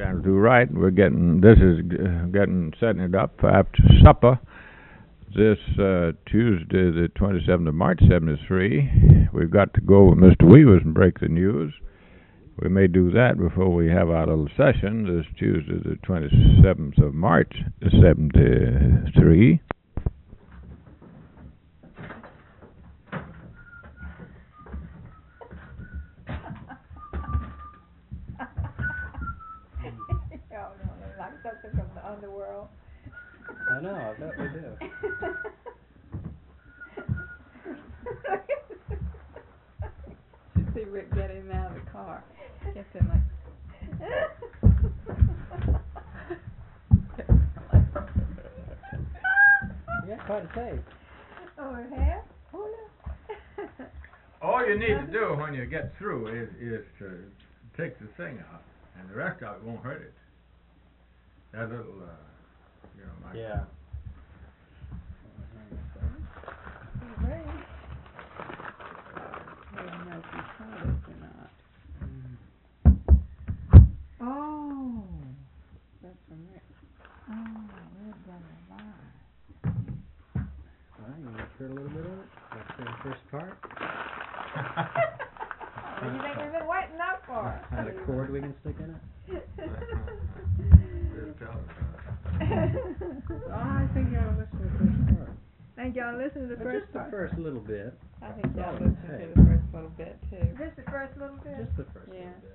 Channel 2 right. This is setting it up for after supper. This Tuesday, the 27th of March, 73. We've got to go with Mr. Weavers and break the news. We may do that before we have our little session. This Tuesday, the 27th of March, 73. Something from the underworld. I know, I bet we do. You see Rick get him out of the car. Gets him like. Yeah, quite a taste. Oh, her hair? Oh, no. All you need to do when you get through is to take the thing out, and the rest of it won't hurt it. That little, like yeah. Right. I don't know if you saw this or not. Oh, that's from Rick. Oh, Rick got a lie. Well, you want to hear a little bit of it? Let's hear the first part. What do you think we've been waiting up for? Had a cord we can stick in it? I think you ought to listen to the first part. Think y'all listen to the first just part? the first little bit. I think y'all all listen it to takes. the first little bit too. Just the first little bit? Just the first Yeah. little bit.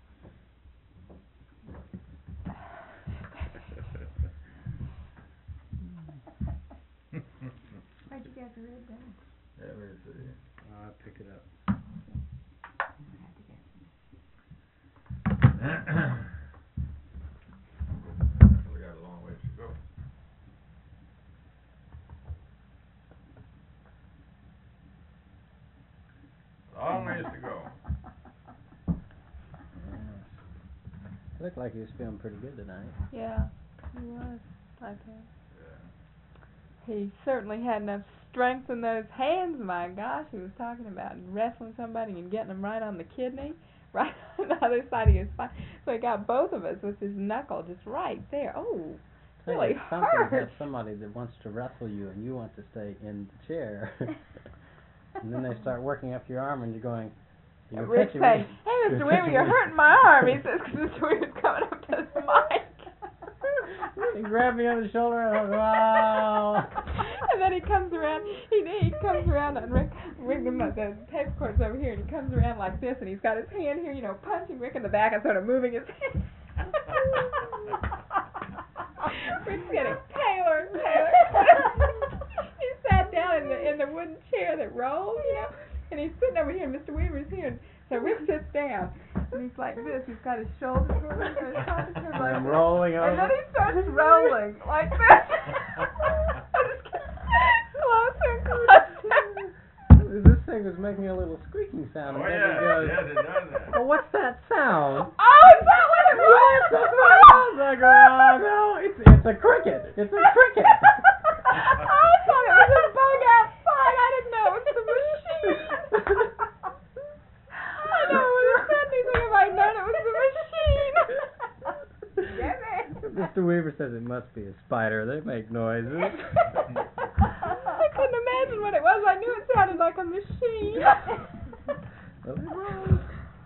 Where'd you get the red down? Let me see. I'll pick it up. We got a long ways to go. Long ways to go. Looked like he was feeling pretty good tonight. Yeah, he was. I think. He certainly had enough strength in those hands. My gosh, he was talking about wrestling somebody and getting them right on the kidney, right on the other side of his spine. So he got both of us with his knuckle just right there. Oh, really Something hurt. have somebody that wants to wrestle you and you want to stay in the chair. And then they start working up your arm and you're going... Rick's saying, hey, Mr. Weaver, you're hurting my arm. He says, because Mr. Weaver's coming up to the mic. He grabbed me on the shoulder and I was, wow. And then he comes around, he comes around and Rick, the tape record's over here, and he comes around like this, and he's got his hand here, punching Rick in the back and sort of moving his hand. Rick's getting paler and paler. He sat down in the wooden chair that rolls, and he's sitting over here, and Mr. Weaver's here, and so Rick sits down, and he's like this. He's got his shoulders moving, and his shoulders moving like I'm this. rolling over. And then he starts rolling like this. Closer and closer. This thing was making a little squeaking sound. Oh, and then yeah, it goes, yes, it does that. oh, what's that sound? Oh, is that what it was? That's what it was. I go, oh, no, it's a cricket. It's a cricket. I thought it was a bug outside. I didn't know it was the machine. I never would have said anything if I'd known it was the machine. Mr. Weaver says it must be a spider. They make noises. I couldn't imagine what it was. I knew it sounded like a machine. Well, it was.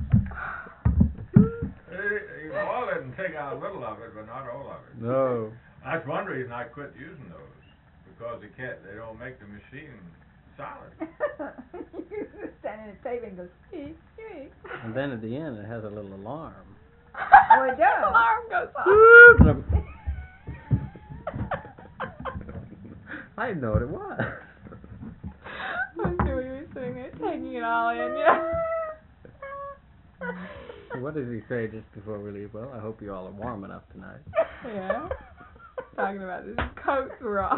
You all didn't take out a little of it, but not all of it. No. That's one reason I quit using those, because they don't make the machine solid. You just stand in the table and go, squeak, squeak. And then at the end, it has a little alarm. Oh, it does? Alarm goes off. I didn't know what it was. I'm sure we were sitting there taking it all in, So what does he say just before we leave? Well, I hope you all are warm enough tonight. Yeah. Talking about this coats were off.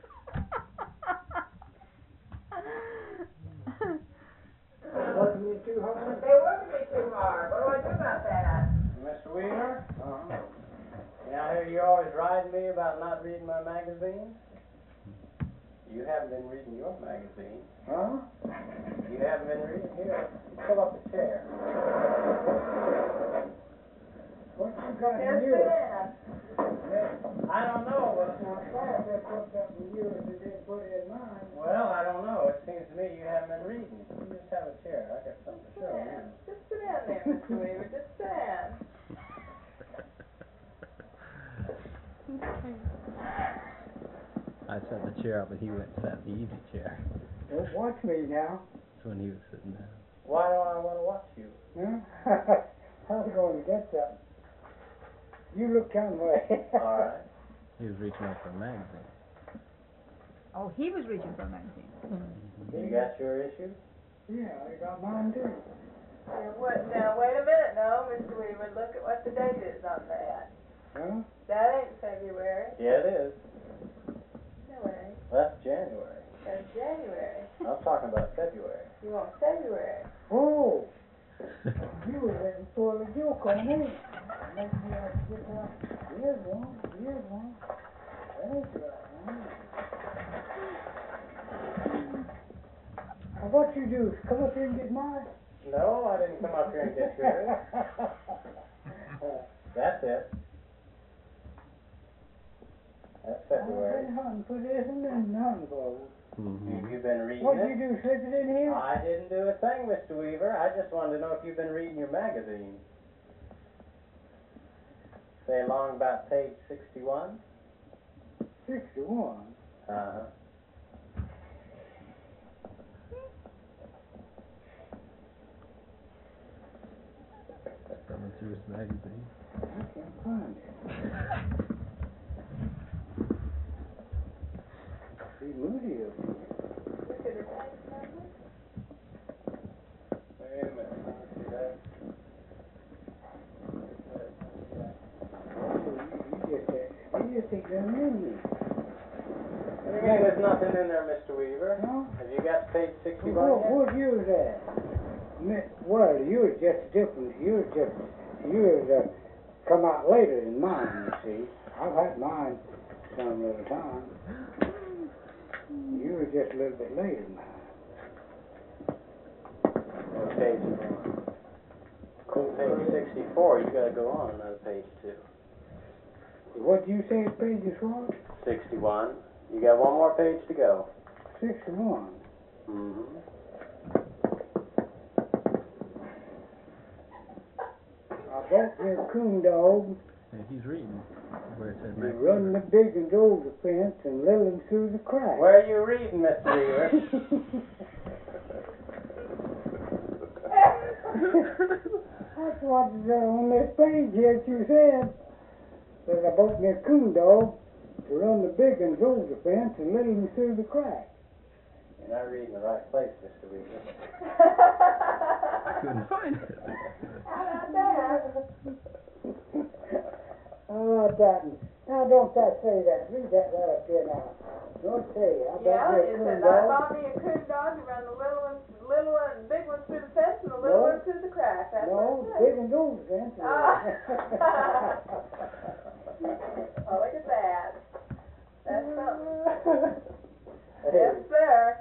Working you too hard? They working me too hard. What do I do about that? Mr. Weaver? Yeah, I hear you always riding me about not reading my magazine. You haven't been reading your magazine. Huh? You haven't been reading? Here, pull up a chair. What you got in Here's yours? Ben. I don't know, but, Now, Clark, they put something in yours that didn't put in mine. well, I don't know. It seems to me you haven't been reading. You just have a chair. I got something to show you. Just sit down there, Mr. Weaver. Just sit down. I set the chair up and he went and sat in the easy chair. Don't watch me now. That's when he was sitting down. Why do I want to watch you? Huh? I was going to get something. You look kind of way. All right. He was reaching up for a magazine. Oh, he was reaching for a magazine. You got your issue? Yeah, I got mine too. Now, wait a minute. No, Mr. Weaver, look at what the date is on that. Huh? That ain't February. Yeah, it is. No, it ain't. That's January. That's January. I'm talking about February. You want February. Oh! You were letting spoil a joke on me. Make me have to get out. Here's one. Here's one. There's right one. Now, what you do? Come up here and get mine? No, I didn't come up here and get yours. That's it. That's February. I've been hunting for this and then hunting for it. You've been reading What it? you do, slip it in here? I didn't do a thing, Mr. Weaver. I just wanted to know if you've been reading your magazine. Say along about page 61. 61. Uh-huh. Thumbing through his magazine. I can't find it. See, Moody up here. Look at the page number. Wait a minute. Let me see that. Oh, you just think nothing in here. What do you mean there's nothing in there, Mr. Weaver? Huh? Have you got page 61 What, yet? where's yours at? Well, yours just different. Yours come out later than mine, you see. I've had mine some little time. Yours just a little bit later than mine. What page? Page 64. You gotta go on another page too. What do you say page is what? 61. You got one more page to go. 61. Mm-hmm. I bought me a coon dog. Yeah, he's reading where it said He magazine. run the big and over the fence and let him through the crack. Where are you reading, Mr. Weaver? That's what's on this page here that you said. Says I bought me a coon dog to run the big and over the fence and let him through the crack. You're not reading the right place, Mr. Weaver. Couldn't find it. How about that? Oh, Dutton. Now, don't that say that. Read that right up here now. Don't say it. I bought Yeah, me a it coon says, I dog. bought me a coon dog to run the little one, big one through the fence and the little No. one through the crack. That's No, what it big says. and over the fence. Oh, look at that. That's something. Yes, sir.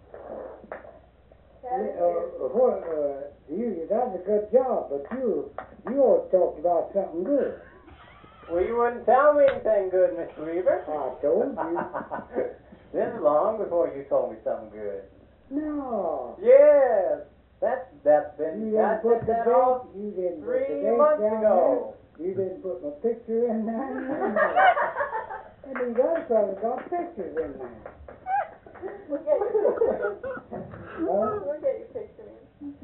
You that's a good job, but you ought to talk about something good. Well, you wouldn't tell me anything good, Mr. Weaver. I told you. This is long before you told me something good. No. Yes, that's been. You I didn't put said the that date. all You didn't put the 3 date months down ago. there. You didn't put my picture in there. And these other fellas got pictures in there. We'll get your picture in. Huh? We'll get your picture in.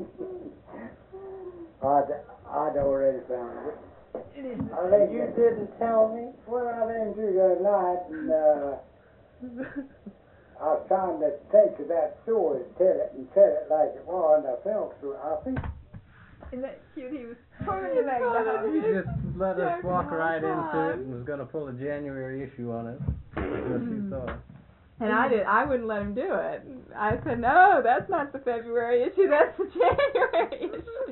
I'd already found it. It is. And you didn't tell me? Well, I didn't do that night, and I was trying to think of that story and tell it like it was, and I fell through it. I think Isn't that cute? He was pulling your leg down. He just let us Joking walk all right the into it time. and was going to pull a January issue on us. What you thought. And I wouldn't let him do it. I said, no, that's not the February issue, that's the January issue.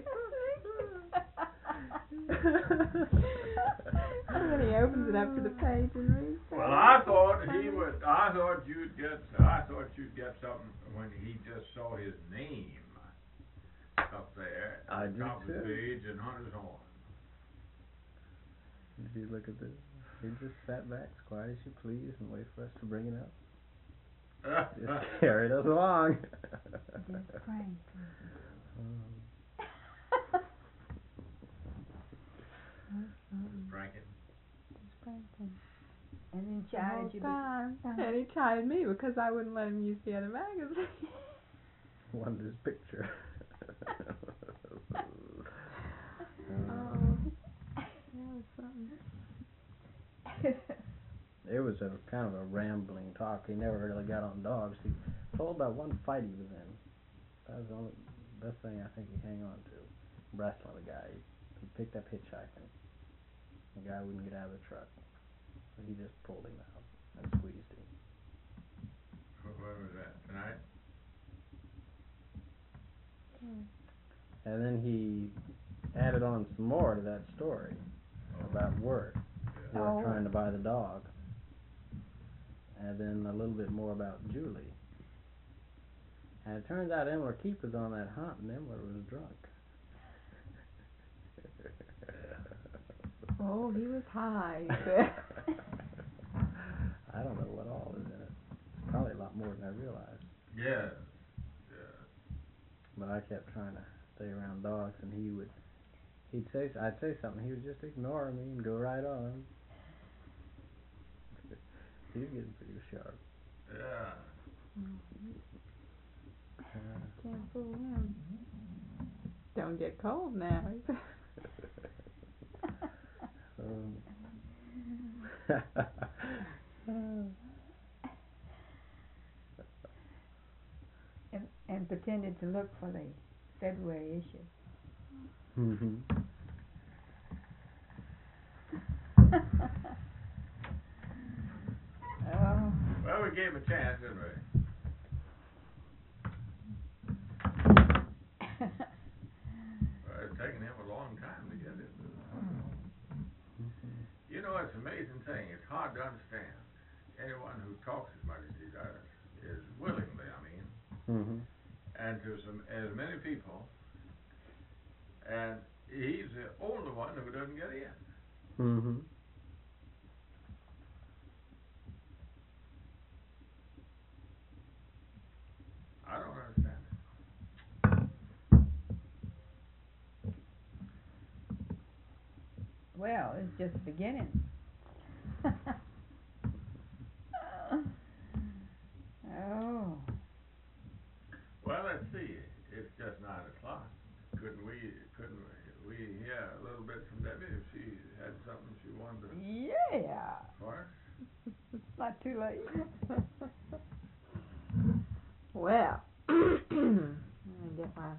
And then he opens it up to the page and reads it. Well, I thought you'd get something when he just saw his name up there I at the did top of the too. page in Hunter's Horn. she'd look at this. He just sat back as quiet as she pleased and wait for us to bring it up. Just carried us along. Just crank. Pranking. Just pranking. And then The whole chided you. time. And he chided me because I wouldn't let him use the other magazine. Wanted his picture. Oh, that was something. It was a kind of a rambling talk. He never really got on dogs. He told about one fight he was in. That was the only best thing I think he hang on to. Wrestling a guy. He picked up hitchhiking. The guy wouldn't get out of the truck. So he just pulled him out and squeezed him. What was that, tonight? And then he added on some more to that story about Wirt. Wirt trying to buy the dog. And then a little bit more about Julie. And it turns out Emler Keep was on that hunt and Emler was drunk. Oh, he was high. I don't know what all is in it. It's probably a lot more than I realized. Yeah. But I kept trying to stay around dogs, and I'd say something, he would just ignore me and go right on. He was getting pretty sharp. Yeah. Can't fool him. Don't get cold now. and pretended to look for the February issue. Mhm. Oh. Well, we gave him a chance, didn't we? Well, it's taken him a long time to get it. You know, it's an amazing thing. It's hard to understand. Anyone who talks as much as he does is willingly, I mean, and to as many people, and he's the only one who doesn't get in. Mhm. I don't understand it. Well, it's just the beginning. Oh. Well, let's see. It's just 9:00. Couldn't we hear a little bit from Debbie if she had something she wanted to Yeah. for us? It's not too late. Well, let me get my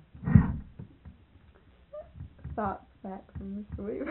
thoughts back from Mr. Weaver.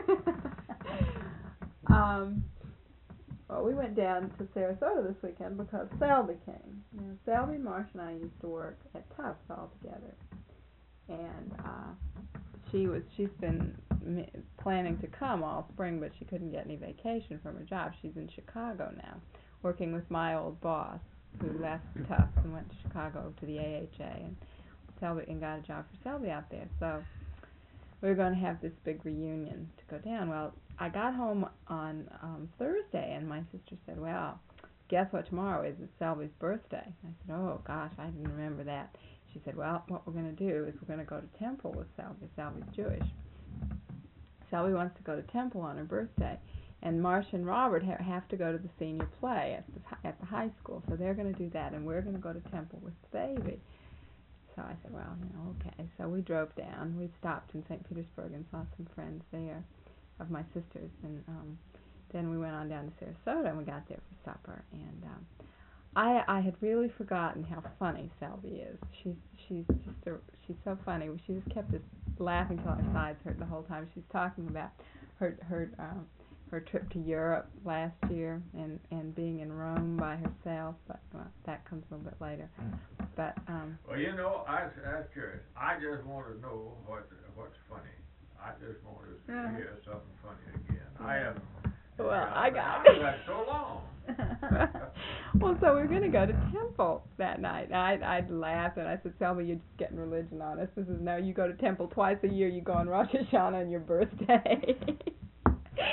Well, we went down to Sarasota this weekend because Selby came. Now, Selby, Marsh, and I used to work at Tufts all together, and she's been planning to come all spring, but she couldn't get any vacation from her job. She's in Chicago now, working with my old boss, who left Tufts and went to Chicago to the AHA, and got a job for Selby out there. So we were going to have this big reunion to go down. Well, I got home on Thursday, and my sister said, well, guess what tomorrow is? It's Selby's birthday. I said, oh, gosh, I didn't remember that. She said, well, what we're going to do is we're going to go to temple with Selby. Selby's Jewish. Selby wants to go to temple on her birthday, and Marcia and Robert have to go to the senior play at the high school, so they're going to do that, and we're going to go to temple with the baby. So I said, well, okay. So we drove down. We stopped in St. Petersburg and saw some friends there of my sister's, and then we went on down to Sarasota, and we got there for supper. And I had really forgotten how funny Selby is. She's so funny. She just kept us laughing till our sides hurt the whole time. She's talking about her trip to Europe last year and being in Rome by herself, but that comes a little bit later. But well, I was curious. I just want to know what's funny. I just want to hear something funny again. I haven't. Well, I got so long. Well, so we were going to go to temple that night. I'd laughed and I said, Selby, you're just getting religion on us. This is you go to temple twice a year. You go on Rosh Hashanah and your birthday.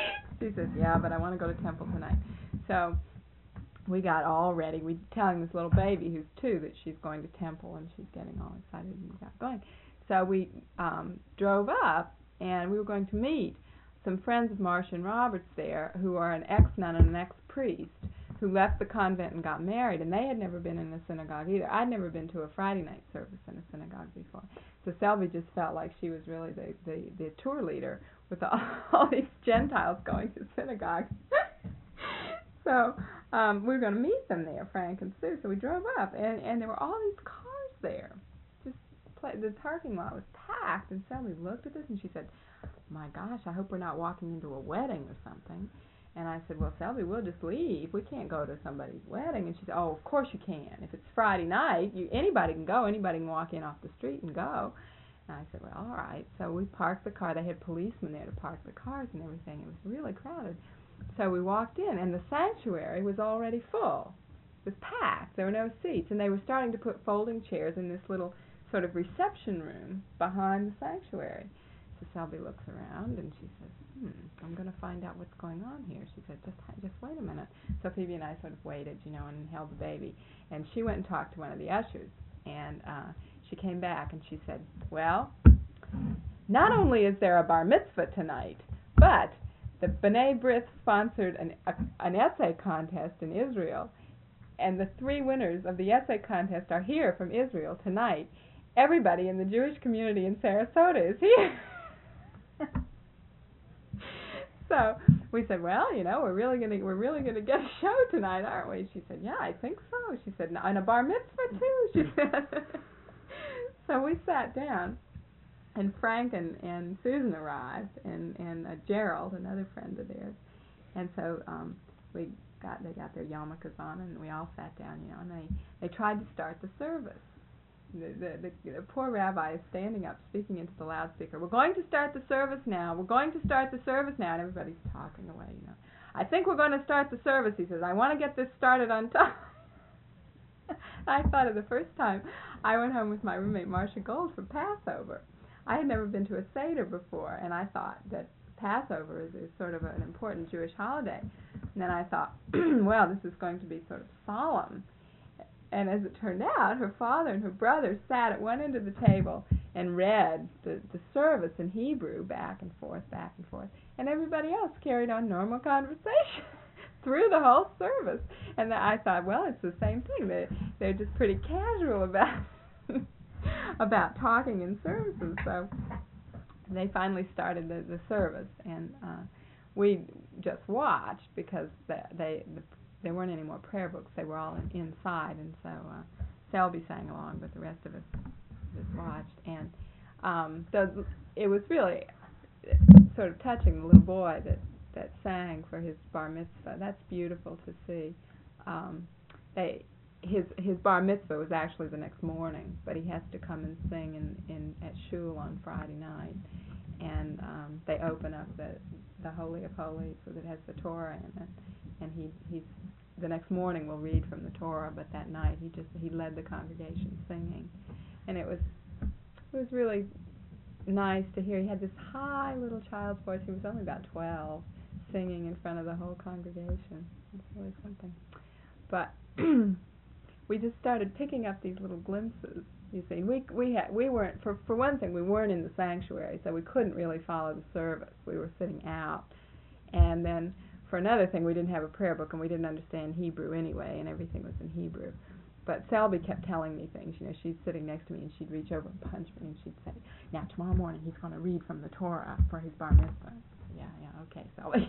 She says, yeah, but I want to go to temple tonight. So we got all ready. We telling this little baby who's 2 that she's going to temple, and she's getting all excited and we got going. So we drove up, and we were going to meet some friends of Marcia and Robert's there who are an ex-nun and an ex-priest who left the convent and got married, and they had never been in a synagogue either. I'd never been to a Friday night service in a synagogue before. So Selby just felt like she was really the tour leader with all these Gentiles going to synagogue. So we were going to meet them there, Frank and Sue. So we drove up, and there were all these cars there. The parking lot was packed, and Selby looked at this and she said, my gosh, I hope we're not walking into a wedding or something. And I said, well, Selby, we'll just leave. We can't go to somebody's wedding. And she said, oh, of course you can. If it's Friday night, anybody can go. Anybody can walk in off the street and go. And I said, well, all right. So we parked the car. They had policemen there to park the cars and everything. It was really crowded. So we walked in, and the sanctuary was already full. It was packed. There were no seats. And they were starting to put folding chairs in this little sort of reception room behind the sanctuary. So Selby looks around and she says, I'm going to find out what's going on here. She said, just wait a minute. So Phoebe and I sort of waited, and held the baby. And she went and talked to one of the ushers. And she came back and she said, well, not only is there a bar mitzvah tonight, but the B'nai B'rith sponsored an essay contest in Israel. And the 3 winners of the essay contest are here from Israel tonight. Everybody in the Jewish community in Sarasota is here. So we said, well, we're really gonna get a show tonight, aren't we? She said, yeah, I think so. She said, and a bar mitzvah too. She said. So we sat down, and Frank and Susan arrived, and Gerald, another friend of theirs, and so they got their yarmulkes on, and we all sat down, and they tried to start the service. The poor rabbi is standing up, speaking into the loudspeaker. We're going to start the service now. We're going to start the service now. And everybody's talking away, I think we're going to start the service, he says. I want to get this started on time. I thought of the first time I went home with my roommate, Marcia Gold, for Passover. I had never been to a Seder before, and I thought that Passover is sort of an important Jewish holiday. And then I thought, well, this is going to be sort of solemn. And as it turned out, her father and her brother sat at one end of the table and read the service in Hebrew back and forth, and everybody else carried on normal conversation through the whole service. And I thought, well, it's the same thing. They're just pretty casual about talking in services. So they finally started the service, and we just watched because there weren't any more prayer books. They were all inside, and so Selby sang along, but the rest of us just watched. And it was really sort of touching, the little boy that sang for his bar mitzvah. That's beautiful to see. His bar mitzvah was actually the next morning, but he has to come and sing at shul on Friday night. And they open up the Holy of Holies, so that it has the Torah in it. And he's the next morning we'll read from the Torah, but that night he led the congregation singing, and it was really nice to hear. He had this high little child's voice. He was only about 12, singing in front of the whole congregation. It's really something. But we just started picking up these little glimpses. You see, we weren't, for one thing, we weren't in the sanctuary, so we couldn't really follow the service. We were sitting out, and then for another thing, we didn't have a prayer book, and we didn't understand Hebrew anyway, and everything was in Hebrew. But Selby kept telling me things. She's sitting next to me, and she'd reach over and punch me, and she'd say, now, tomorrow morning, he's going to read from the Torah for his bar mitzvah. Yeah, okay, Selby.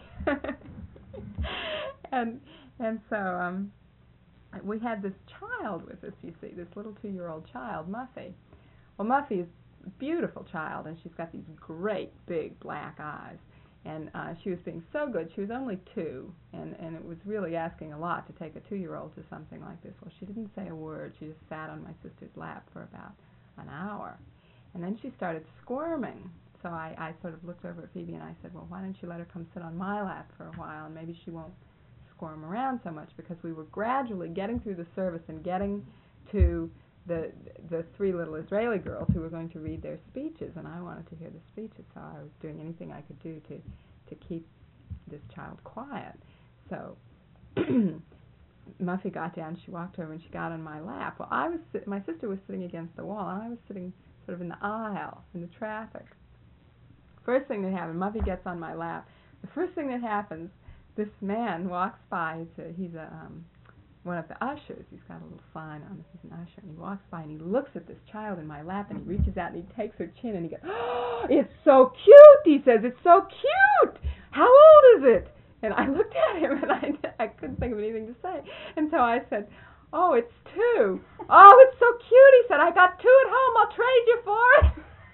and so we had this child with us, you see, this little 2-year-old child, Muffy. Well, Muffy is a beautiful child, and she's got these great, big, black eyes. And she was being so good. She was only 2, and it was really asking a lot to take a 2-year-old to something like this. Well, she didn't say a word. She just sat on my sister's lap for about an hour. And then she started squirming. So I sort of looked over at Phoebe and I said, well, why don't you let her come sit on my lap for a while, and maybe she won't squirm around so much, because we were gradually getting through the service and getting to the 3 little Israeli girls who were going to read their speeches, and I wanted to hear the speeches, so I was doing anything I could do to keep this child quiet. So Muffy got down, she walked over and she got on my lap. Well, my sister was sitting against the wall and I was sitting sort of in the aisle, in the traffic. First thing that happened, Muffy gets on my lap. The first thing that happens, this man walks by. He's one of the ushers. He's got a little sign on it. He's an usher. And he walks by and he looks at this child in my lap and he reaches out and he takes her chin and he goes, "Oh, it's so cute," he says. "It's so cute. How old is it?" And I looked at him and I couldn't think of anything to say. And so I said, "Oh, it's 2. Oh, it's so cute," he said. "I got 2 at home. I'll trade you for it."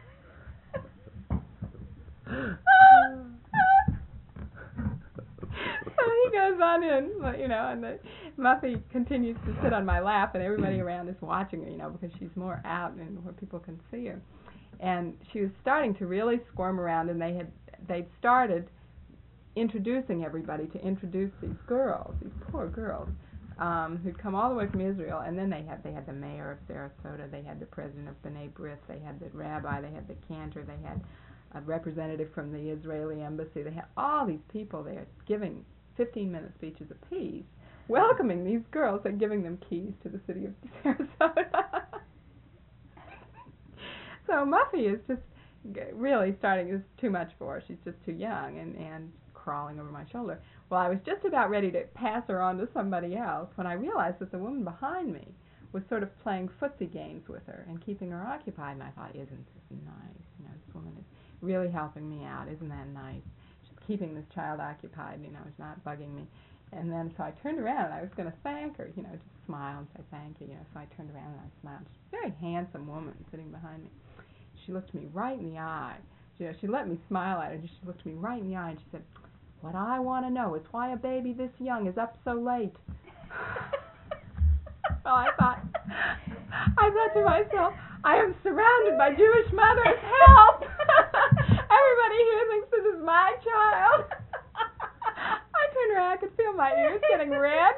So he goes on in, and Muffy continues to sit on my lap, and everybody around is watching her, because she's more out and where people can see her. And she was starting to really squirm around, and they'd started introducing everybody to introduce these girls, these poor girls, who'd come all the way from Israel. And then they had the mayor of Sarasota, they had the president of B'nai B'rith, they had the rabbi, they had the cantor, they had a representative from the Israeli embassy. They had all these people there giving 15-minute speeches apiece, welcoming these girls and giving them keys to the city of Sarasota. So Muffy is just really it's too much for her. She's just too young and crawling over my shoulder. Well, I was just about ready to pass her on to somebody else when I realized that the woman behind me was sort of playing footsie games with her and keeping her occupied. And I thought, isn't this nice? This woman is really helping me out. Isn't that nice? She's keeping this child occupied, it's not bugging me. And then so I turned around and I was going to thank her, just smile and say thank you, So I turned around and I smiled. She's a very handsome woman sitting behind me. She looked me right in the eye. She let me smile at her. She looked me right in the eye and she said, "What I want to know is why a baby this young is up so late." Well, I thought to myself, I am surrounded by Jewish mothers. Help! Everybody here thinks this is my child. I turned around, I could feel my ears getting red.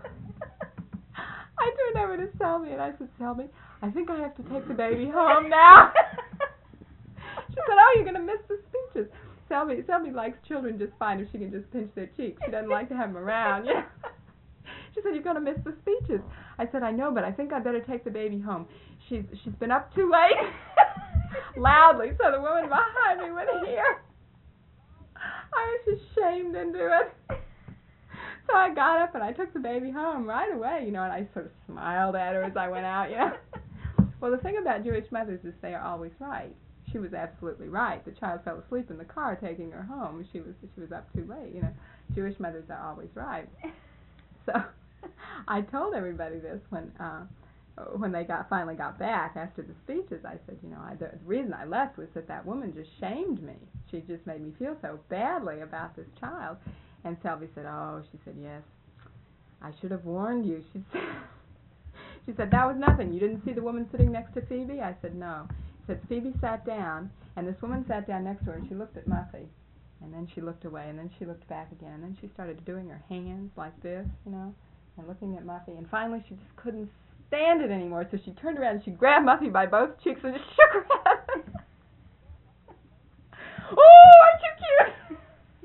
I turned over to Selby and I said, "Selby, I think I have to take the baby home now." She said, "Oh, you're going to miss the speeches." Selby likes children just fine if she can just pinch their cheeks. She doesn't like to have them around. She said, "You're going to miss the speeches." I said, "I know, but I think I better take the baby home. She's been up too late." Loudly, so the woman behind me would hear. I was just shamed into it. So I got up and I took the baby home right away, and I sort of smiled at her as I went out, Well, the thing about Jewish mothers is they are always right. She was absolutely right. The child fell asleep in the car taking her home. She was up too late, Jewish mothers are always right. So I told everybody this when they finally got back after the speeches. I said, the reason I left was that woman just shamed me. She just made me feel so badly about this child. And Selby said, "Oh," she said, "yes, I should have warned you." She said, "That was nothing. You didn't see the woman sitting next to Phoebe?" I said, "No." She said, "Phoebe sat down, and this woman sat down next to her, and she looked at Muffy, and then she looked away, and then she looked back again, and then she started doing her hands like this, and looking at Muffy, and finally she just couldn't stand it anymore, so she turned around and she grabbed Muffy by both cheeks and just shook her head. "Oh, aren't you cute?"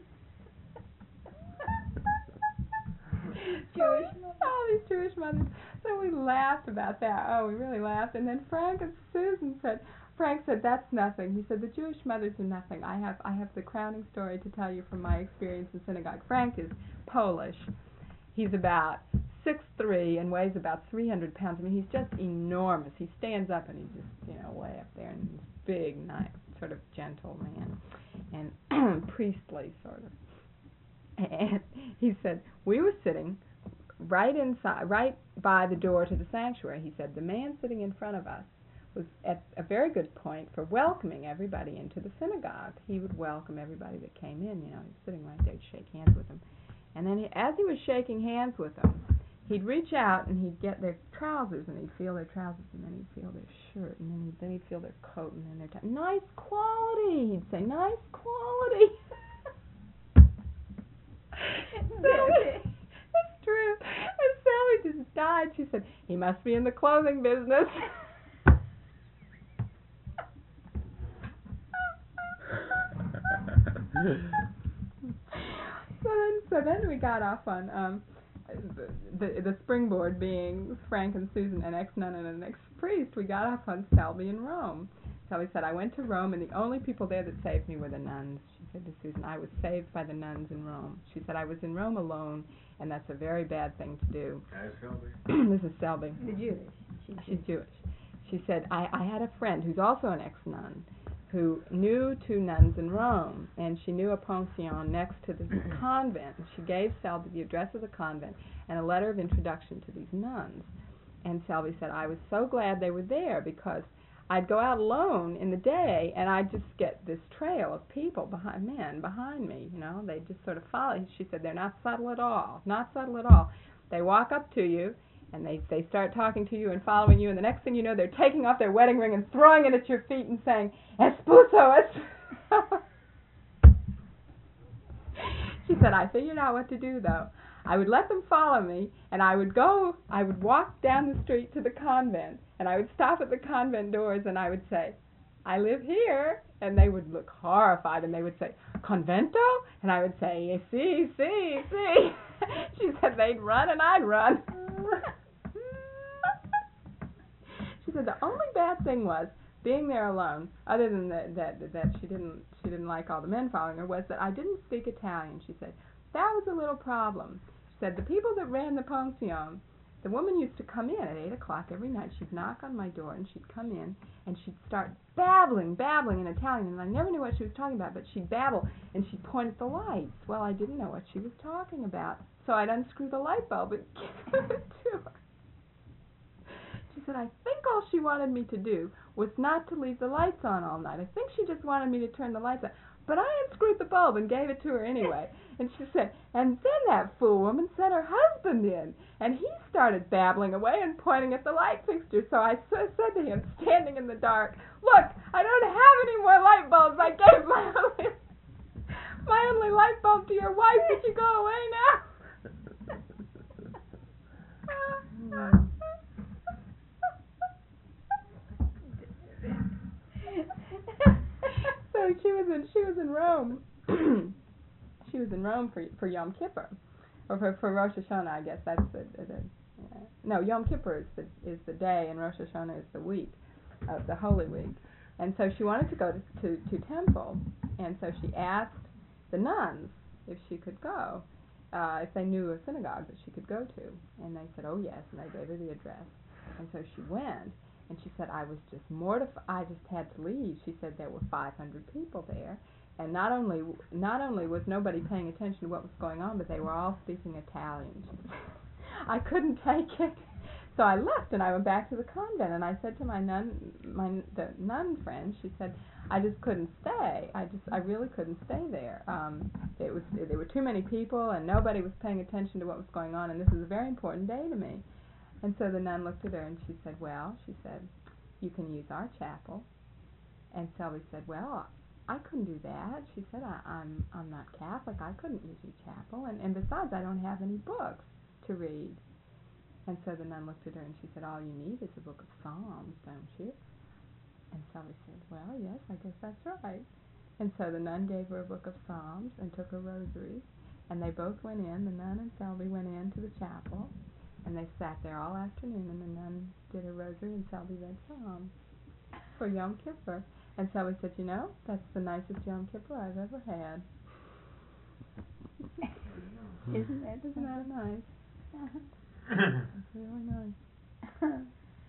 All these Jewish mothers. So we laughed about that. Oh, we really laughed. And then Frank said, "That's nothing." He said, "The Jewish mothers are nothing. I have the crowning story to tell you from my experience in synagogue." Frank is Polish. He's about 6'3" and weighs about 300 pounds. I mean, he's just enormous. He stands up and he's just, way up there, and he's big, nice, sort of gentle man, and priestly sort of. And he said, we were sitting right by the door to the sanctuary. He said, the man sitting in front of us was at a very good point for welcoming everybody into the synagogue. He would welcome everybody that came in, he was sitting right there to shake hands with them. And then as he was shaking hands with them, he'd reach out and he'd get their trousers, and he'd feel their trousers, and then he'd feel their shirt, and then he'd feel their coat, and then their tie. "Nice quality," he'd say, "nice quality." That's true. And Sally just died. She said, "He must be in the clothing business." So So then we got off on the springboard being Frank and Susan, an ex-nun and an ex-priest. We got off on Selby and Rome. Selby said, I went to Rome, and the only people there that saved me were the nuns. She said to Susan, I was saved by the nuns in Rome. She said, I was in Rome alone, and that's a very bad thing to do. Selby? This is Selby. The Jewish. She's Jewish. She said, I had a friend who's also an ex-nun who knew two nuns in Rome, and she knew a pension next to the convent. And she gave Selby the address of the convent and a letter of introduction to these nuns. And Selby said, I was so glad they were there because I'd go out alone in the day and I'd just get this trail of people behind me, you know. They just sort of follow. She said, they're not subtle at all, not subtle at all. They walk up to you, and they start talking to you and following you, and the next thing you know, they're taking off their wedding ring and throwing it at your feet and saying, Esposo, esposo. She said, I figured out what to do, though. I would let them follow me, and I would walk down the street to the convent, and I would stop at the convent doors, and I would say, I live here. And they would look horrified, and they would say, Convento? And I would say, si. She said they'd run, and I'd run. She said the only bad thing was being there alone, other than that she didn't like all the men following her, was that I didn't speak Italian. She said that was a little problem. She said the people that ran the pension, the woman used to come in at 8 o'clock every night. She'd knock on my door, and she'd come in, and she'd start babbling in Italian, and I never knew what she was talking about, but she'd babble, and she'd point at the lights. Well, I didn't know what she was talking about, so I'd unscrew the light bulb and give it to her. She said, I think all she wanted me to do was not to leave the lights on all night. I think she just wanted me to turn the lights on. But I unscrewed the bulb and gave it to her anyway. And she said, and then that fool woman sent her husband in, and he started babbling away and pointing at the light fixture. So I said to him, standing in the dark, look, I don't have any more light bulbs. I gave my only light bulb to your wife. Would you go away now? So she was in Rome. She was in Rome for Yom Kippur, or for Rosh Hashanah. I guess that's no, Yom Kippur is the day, and Rosh Hashanah is the week, the Holy Week. And so she wanted to go to temple, and so she asked the nuns if she could go, if they knew a synagogue that she could go to, and they said, oh yes, and they gave her the address, and so she went. And she said, I was just mortified. I just had to leave. She said there were 500 people there. And not only was nobody paying attention to what was going on, but they were all speaking Italian. I couldn't take it. So I left, and I went back to the convent. And I said to the nun friend, she said, I just couldn't stay. I really couldn't stay there. There were too many people, and nobody was paying attention to what was going on. And this is a very important day to me. And so the nun looked at her and she said, well, she said, you can use our chapel. And Selby said, well, I couldn't do that. She said, I'm not Catholic. I couldn't use your chapel. And besides, I don't have any books to read. And so the nun looked at her and she said, all you need is a book of Psalms, don't you? And Selby said, well, yes, I guess that's right. And so the nun gave her a book of Psalms and took her rosary. And they both went in. The nun and Selby went into the chapel. And they sat there all afternoon, and the nun did her rosary, and Selby read Psalms for Yom Kippur. And Selby said, you know, that's the nicest Yom Kippur I've ever had. Isn't that nice? That's really nice.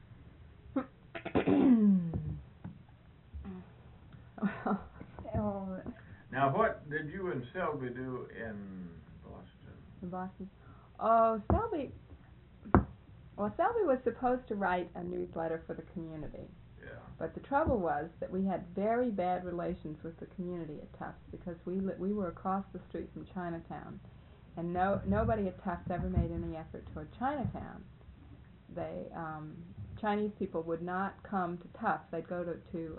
Now, what did you and Selby do in Boston? In Boston? Oh, Selby was supposed to write a newsletter for the community. Yeah. But the trouble was that we had very bad relations with the community at Tufts because we were across the street from Chinatown, and nobody at Tufts ever made any effort toward Chinatown. Chinese people would not come to Tufts. They'd go to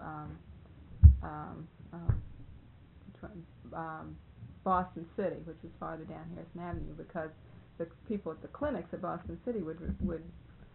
Boston City, which is farther down Harrison Avenue, because the people at the clinics at Boston City would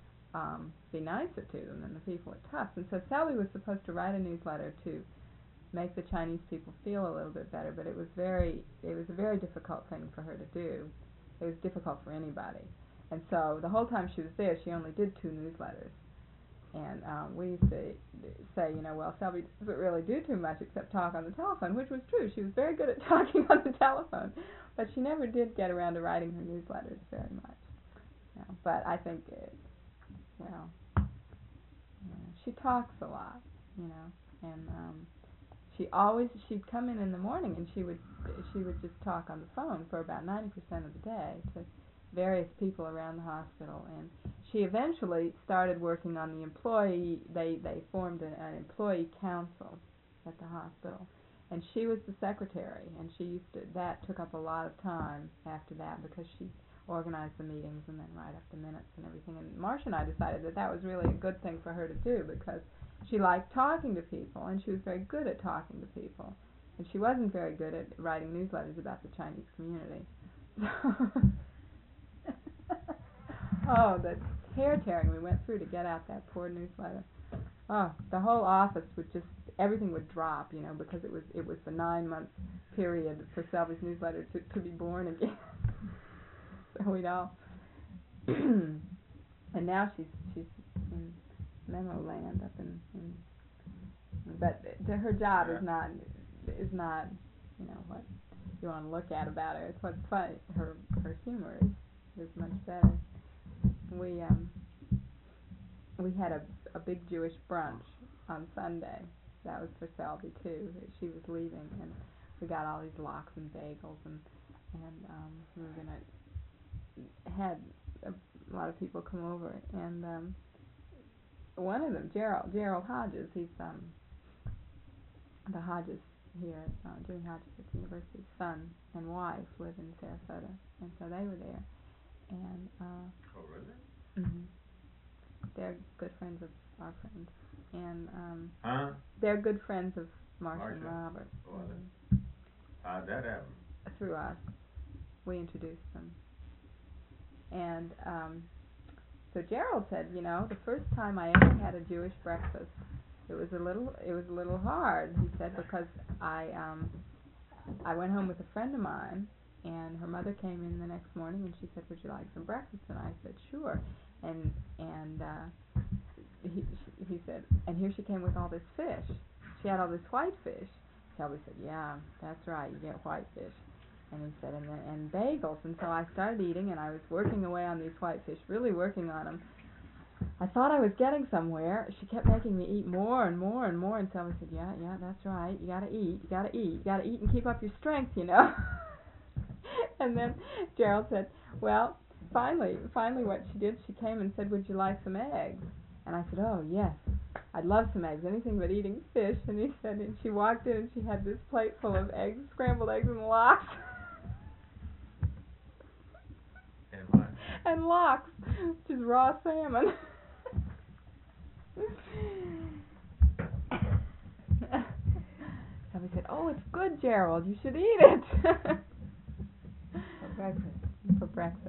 be nicer to them than the people at Tufts. And so Selby was supposed to write a newsletter to make the Chinese people feel a little bit better, but it was a very difficult thing for her to do. It was difficult for anybody. And so the whole time she was there, she only did 2 newsletters. And we used to say, well, Selby doesn't really do too much except talk on the telephone, which was true. She was very good at talking on the telephone, but she never did get around to writing her newsletters very much. But I think, she talks a lot, and she'd come in the morning and she would just talk on the phone for about 90% of the day to various people around the hospital, and she eventually started working on the employee. They formed an employee council at the hospital, and she was the secretary, and that took up a lot of time after that because she organized the meetings and then write up the minutes and everything. And Marcia and I decided that was really a good thing for her to do because she liked talking to people, and she was very good at talking to people, and she wasn't very good at writing newsletters about the Chinese community. Oh, the hair-tearing we went through to get out that poor newsletter. Oh, the whole office everything would drop, because it was the 9-month period for Selby's newsletter to be born again. So we'd all, and now she's in Memo Land up in but her job is not what you want to look at about her. It's what's funny. Her humor is much better. We had a big Jewish brunch on Sunday. That was for Selby too. She was leaving, and we got all these lox and bagels, and we were gonna had a lot of people come over, and one of them, Gerald Hodges, he's the Hodges here, Jimmy Hodges at the university. Son and wife live in Sarasota, and so they were there, and oh really? Mm-hmm. They're good friends of our friends, and they're good friends of Marcia and Robert. Oh, mm-hmm. How'd that happen? Through us, we introduced them. And so Gerald said, the first time I ever had a Jewish breakfast, it was a little hard. He said, because I went home with a friend of mine, and her mother came in the next morning, and she said, "Would you like some breakfast?" And I said, "Sure." And he said, and here she came with all this fish. She had all this white fish. Selby said, "Yeah, that's right. You get white fish." And he said, and bagels. And so I started eating, and I was working away on these whitefish, really working on them. I thought I was getting somewhere. She kept making me eat more and more and more. And so I said, yeah, that's right. You gotta eat. You gotta eat. You gotta eat and keep up your strength, And then Gerald said, well, finally what she did, she came and said, "Would you like some eggs?" And I said, "Oh, yes. I'd love some eggs, anything but eating fish." And he said, and she walked in and she had this plate full of eggs, scrambled eggs and lox. And what? And lox, which is raw salmon. Somebody said, "Oh, it's good, Gerald. You should eat it." For breakfast.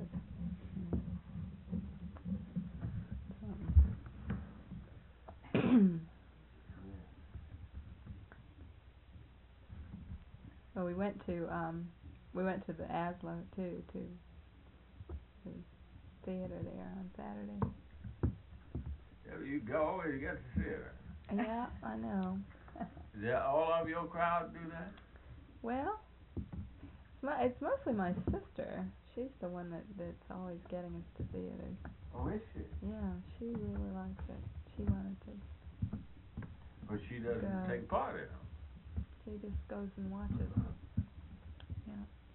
So we went to the Aslo too, to the theater there on Saturday. Yeah, you go and you get to see her. Yeah, I know. Did all of your crowd do that? Well, it's mostly my sister. She's the one that's always getting us to theaters. Oh, is she? Yeah, she really likes it. She wanted to. But she doesn't take part in them. She just goes and watches. Yeah.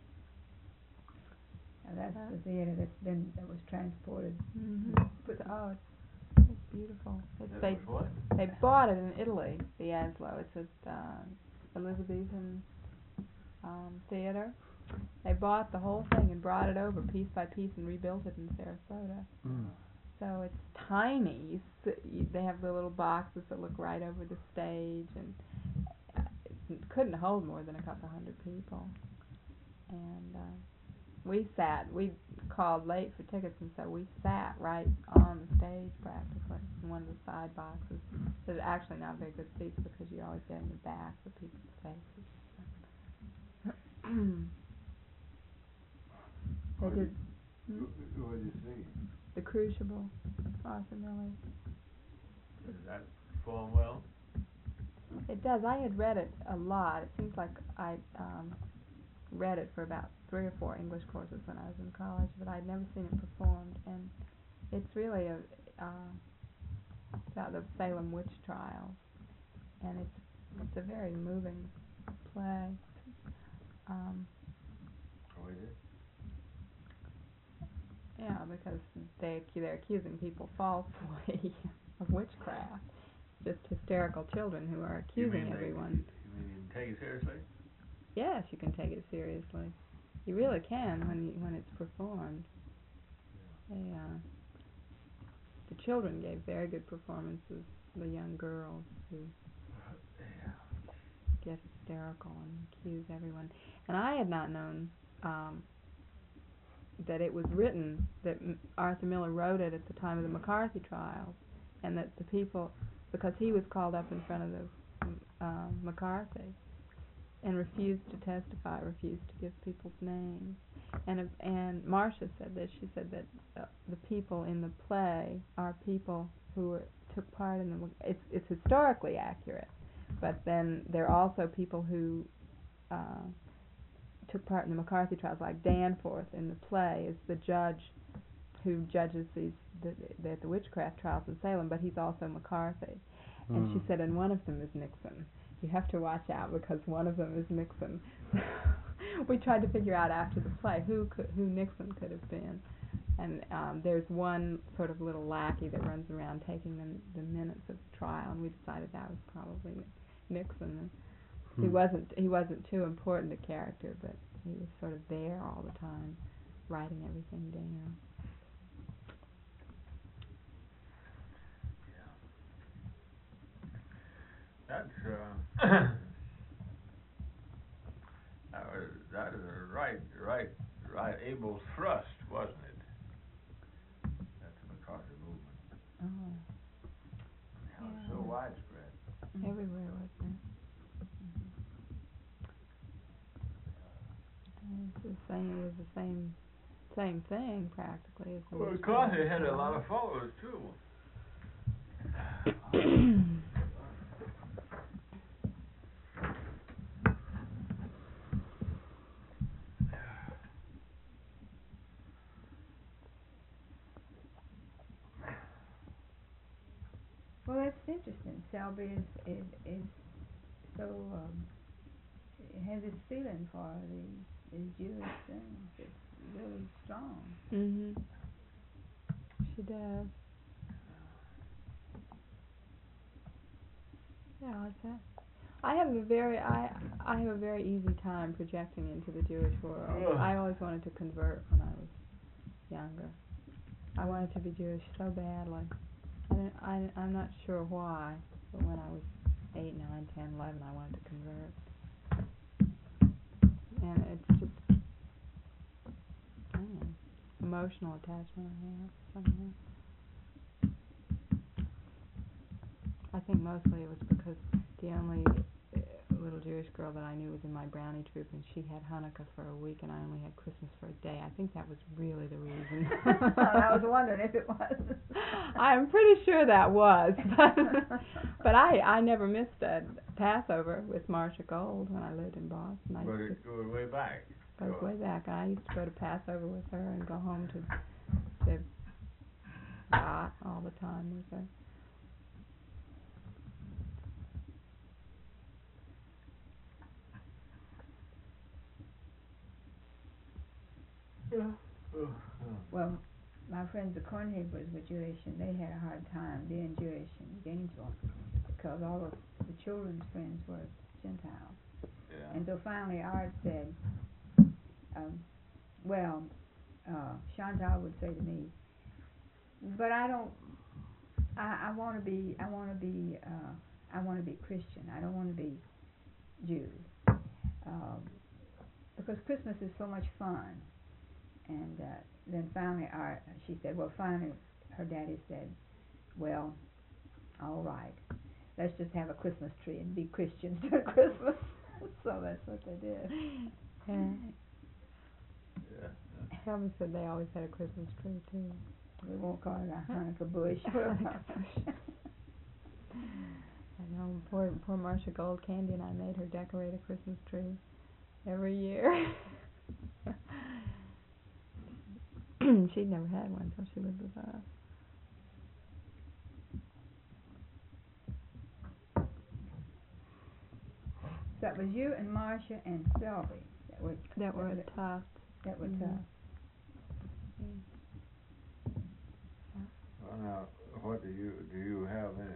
And that's the theater that was transported. Mm-hmm. It's beautiful. What? They bought it in Italy, the Aslo. It's a Elizabethan theater. They bought the whole thing and brought it over piece by piece and rebuilt it in Sarasota. Mm. So it's tiny. They have the little boxes that look right over the stage, and it couldn't hold more than a couple hundred people. And we called late for tickets, and so we sat right on the stage practically in one of the side boxes. There's actually not very good seats because you always get in the back for people's faces. They did. What did you see? The Crucible, Arthur Miller. Does that perform well? It does. I had read it a lot. It seems like I read it for about 3 or 4 English courses when I was in college, but I'd never seen it performed. And it's really about the Salem witch trials, and it's a very moving play. Oh, is it? Yeah, because they're accusing people falsely of witchcraft. Just hysterical children who are accusing everyone. You mean you can take it seriously? Yes, you can take it seriously. You really can when it's performed. Yeah. The children gave very good performances. The young girls who get hysterical and accuse everyone. And I had not known that it was written, that Arthur Miller wrote it at the time of the McCarthy trials, and that the people, because he was called up in front of the McCarthy and refused to testify, refused to give people's names. And Marcia said this. She said that the people in the play are people who took part in the. It's historically accurate, but then there are also people who took part in the McCarthy trials, like Danforth in the play is the judge who judges the witchcraft trials in Salem, but he's also McCarthy. And she said, and one of them is Nixon. You have to watch out because one of them is Nixon. We tried to figure out after the play who Nixon could have been. And there's one sort of little lackey that runs around taking the minutes of the trial, and we decided that was probably Nixon. He wasn't too important a character, but he was sort of there all the time, writing everything down. That's that is a right able thrust, wasn't it? That's the McCarthy movement. Oh. It was so widespread. Everywhere, wasn't it? It was the same thing practically as the Well, McCarthy had a lot of followers too. Well, that's interesting. Selby is so has this feeling for these Jewish things. It's really strong. Mhm. She does. Yeah, I like that. I have a very easy time projecting into the Jewish world. I always wanted to convert when I was younger. I wanted to be Jewish so badly. I'm not sure why, but when I was 8, 9, 10, 11, I wanted to convert. And it's just, I don't know, emotional attachment I have somehow. I think mostly it was because the only little Jewish girl that I knew was in my brownie troop, and she had Hanukkah for a week, and I only had Christmas for a day. I think that was really the reason. I was wondering if it was. I'm pretty sure that was, but I never missed a Passover with Marcia Gold when I lived in Boston. But it goes way back. Goes way back. I used to go to Passover with her and go home to Dot all the time with her. Well, my friends the Cornhavers were Jewish, and they had a hard time being Jewish in Gainesville because all of the children's friends were Gentiles. Yeah. And so finally Art said, Chantal would say to me, but I want to be Christian. I don't want to be Jew. Because Christmas is so much fun. And then finally, she said, well, finally, her daddy said, well, all right, let's just have a Christmas tree and be Christians during Christmas. So that's what they did. Yeah. Yeah. Shelby said they always had a Christmas tree too. We won't call it a Hanukkah bush. I know, poor Marcia Gold Candy and I made her decorate a Christmas tree every year. She'd never had one until she lived with us. So it was you and Marcia and Sylvie That were tough. That were Mhm. tough. Well, now, what do you have in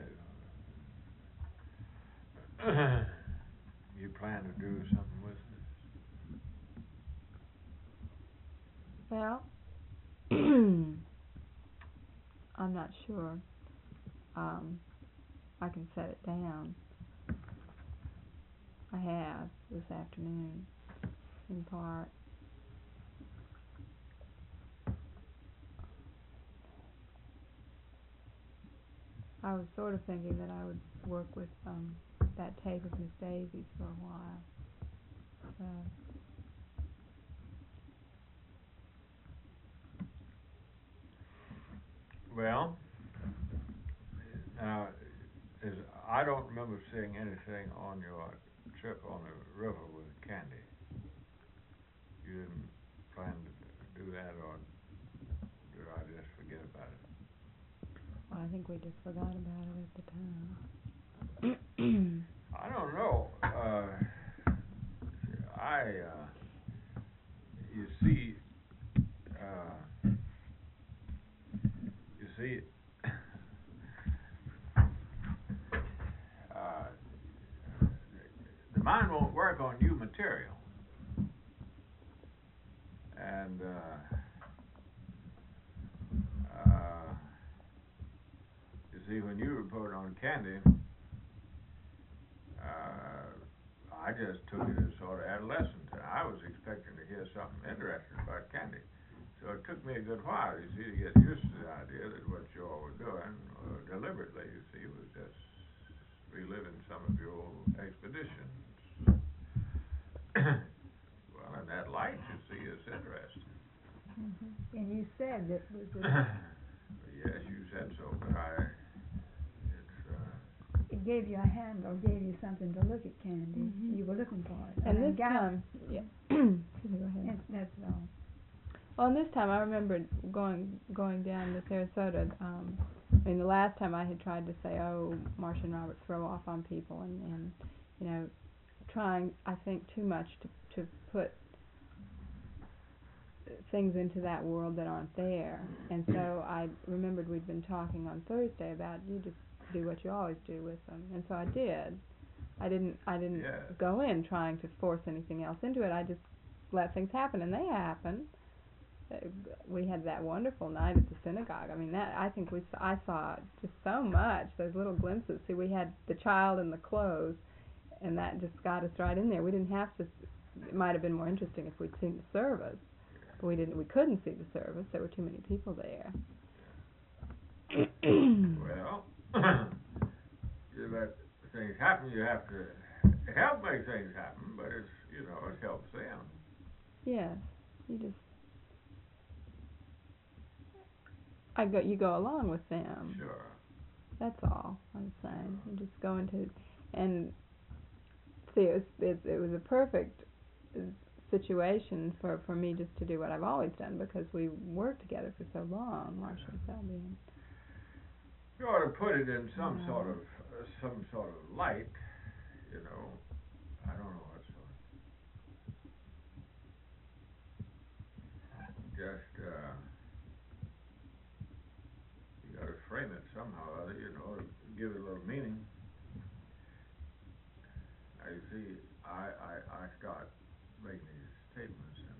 it? You plan to do something with it? Well, I'm not sure. I can set it down. I have this afternoon, in part. I was sort of thinking that I would work with that tape of Miss Daisy's for a while. So. Well, now, I don't remember seeing anything on your trip on the river with Candy. You didn't plan to do that, or did I just forget about it? Well, I think we just forgot about it at the time. I don't know. You see, the mind won't work on new material, and you see, when you report on Candy, I just took it as sort of adolescent. I was expecting to hear something interesting about Candy. So it took me a good while, you see, to get used to the idea that what you all were doing, deliberately, you see, was just reliving some of your old expeditions. Well, in that light, you see, it's interesting. Mm-hmm. And you said that was Yes, you said so, but it gave you a handle, gave you something to look at, Candy. Mhm. You were looking for it. And this time, yeah. Excuse me, go ahead. That's all. Well, and this time I remembered going down to Sarasota. I mean, the last time I had tried to say, "Oh, Marcia and Robert throw off on people," and you know, trying, I think, too much to put things into that world that aren't there. And so I remembered we'd been talking on Thursday about you just do what you always do with them, and so I did. I didn't Yeah. go in trying to force anything else into it. I just let things happen, and they happened. We had that wonderful night at the synagogue. I mean, I think I saw just so much, those little glimpses. See, we had the child and the clothes, and that just got us right in there. We didn't have to. It might have been more interesting if we'd seen the service, but we didn't. We couldn't see the service. There were too many people there. Well, you let things happen. You have to help make things happen, but it helps them. Yes, you just. You go along with them. Sure. That's all I'm saying. You just go into, and see, it was a perfect situation for me just to do what I've always done, because we worked together for so long, Marcia and Selby. You ought to put it in some sort of light, I don't know what sort. Just you got to frame it somehow or other, to give it a little meaning. Now you see, I start making these statements, and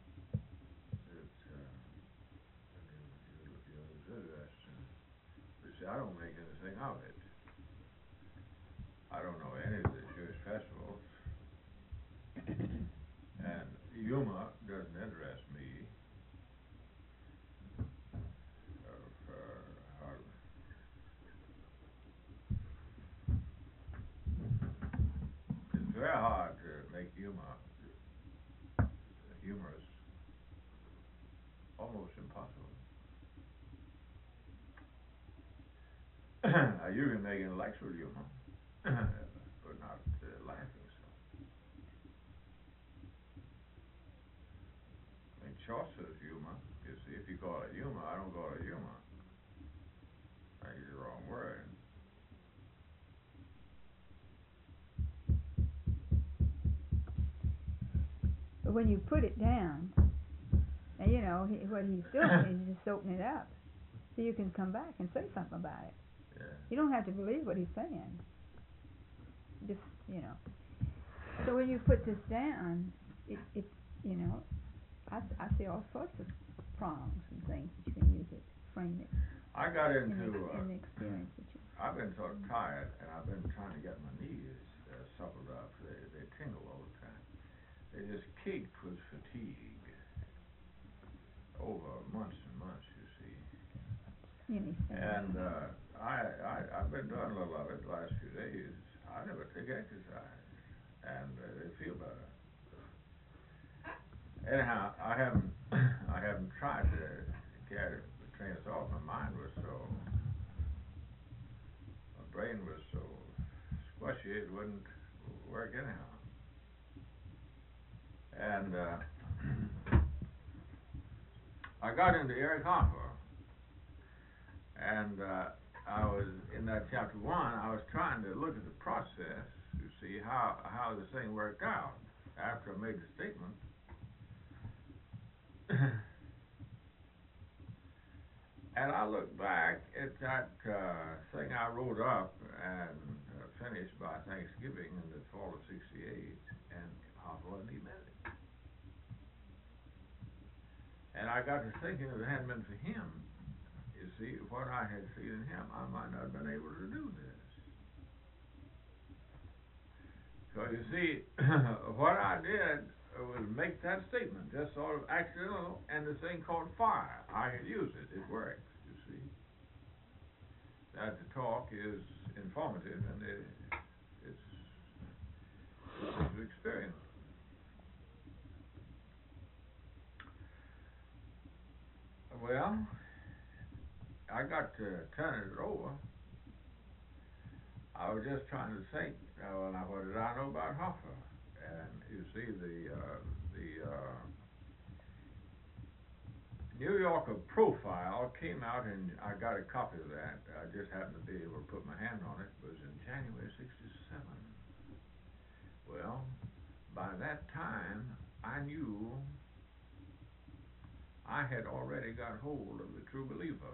you'll interesting. But see, I don't make anything of it. I don't know any of the Jewish festivals, and Yuma doesn't interest me. almost impossible. Now, you can make intellectual humor, but not laughing so. I mean, Chaucer's humor, you see, if you call it humor, I don't call it humor. I use the wrong word. But when you put it down, and you know, what he's doing is just open it up, so you can come back and say something about it. Yeah. You don't have to believe what he's saying. Just, you know. So when you put this down, it you know, I see all sorts of prongs and things that you can use it, frame it. I got into, in the experience that you. I've been sort of tired, and I've been trying to get my knees suppled up. They tingle all the time. They just caked with fatigue over months and months, you see. And I've been doing a little of it the last few days. I never take exercise, and they feel better. Anyhow, I haven't tried to carry the train us off. My mind was so, my brain was so squishy it wouldn't work anyhow. And I got into Eric Hoffer, and I was in that chapter 1. I was trying to look at the process to see how this thing worked out after I made the statement. And I look back at that thing I wrote up and finished by Thanksgiving in the fall of '68, and Hoffer wasn't even in it. And I got to thinking, if it hadn't been for him, you see, what I had seen in him, I might not have been able to do this. So you see, what I did was make that statement, just sort of accidental, and the thing called fire. I could use it. It works, you see. That the talk is informative, and it's experience. Well, I got to turning it over. I was just trying to think, well, now what did I know about Hoffer? And you see, the New Yorker Profile came out, and I got a copy of that. I just happened to be able to put my hand on it. It was in January '67. Well, by that time, I knew I had already got hold of the True Believer.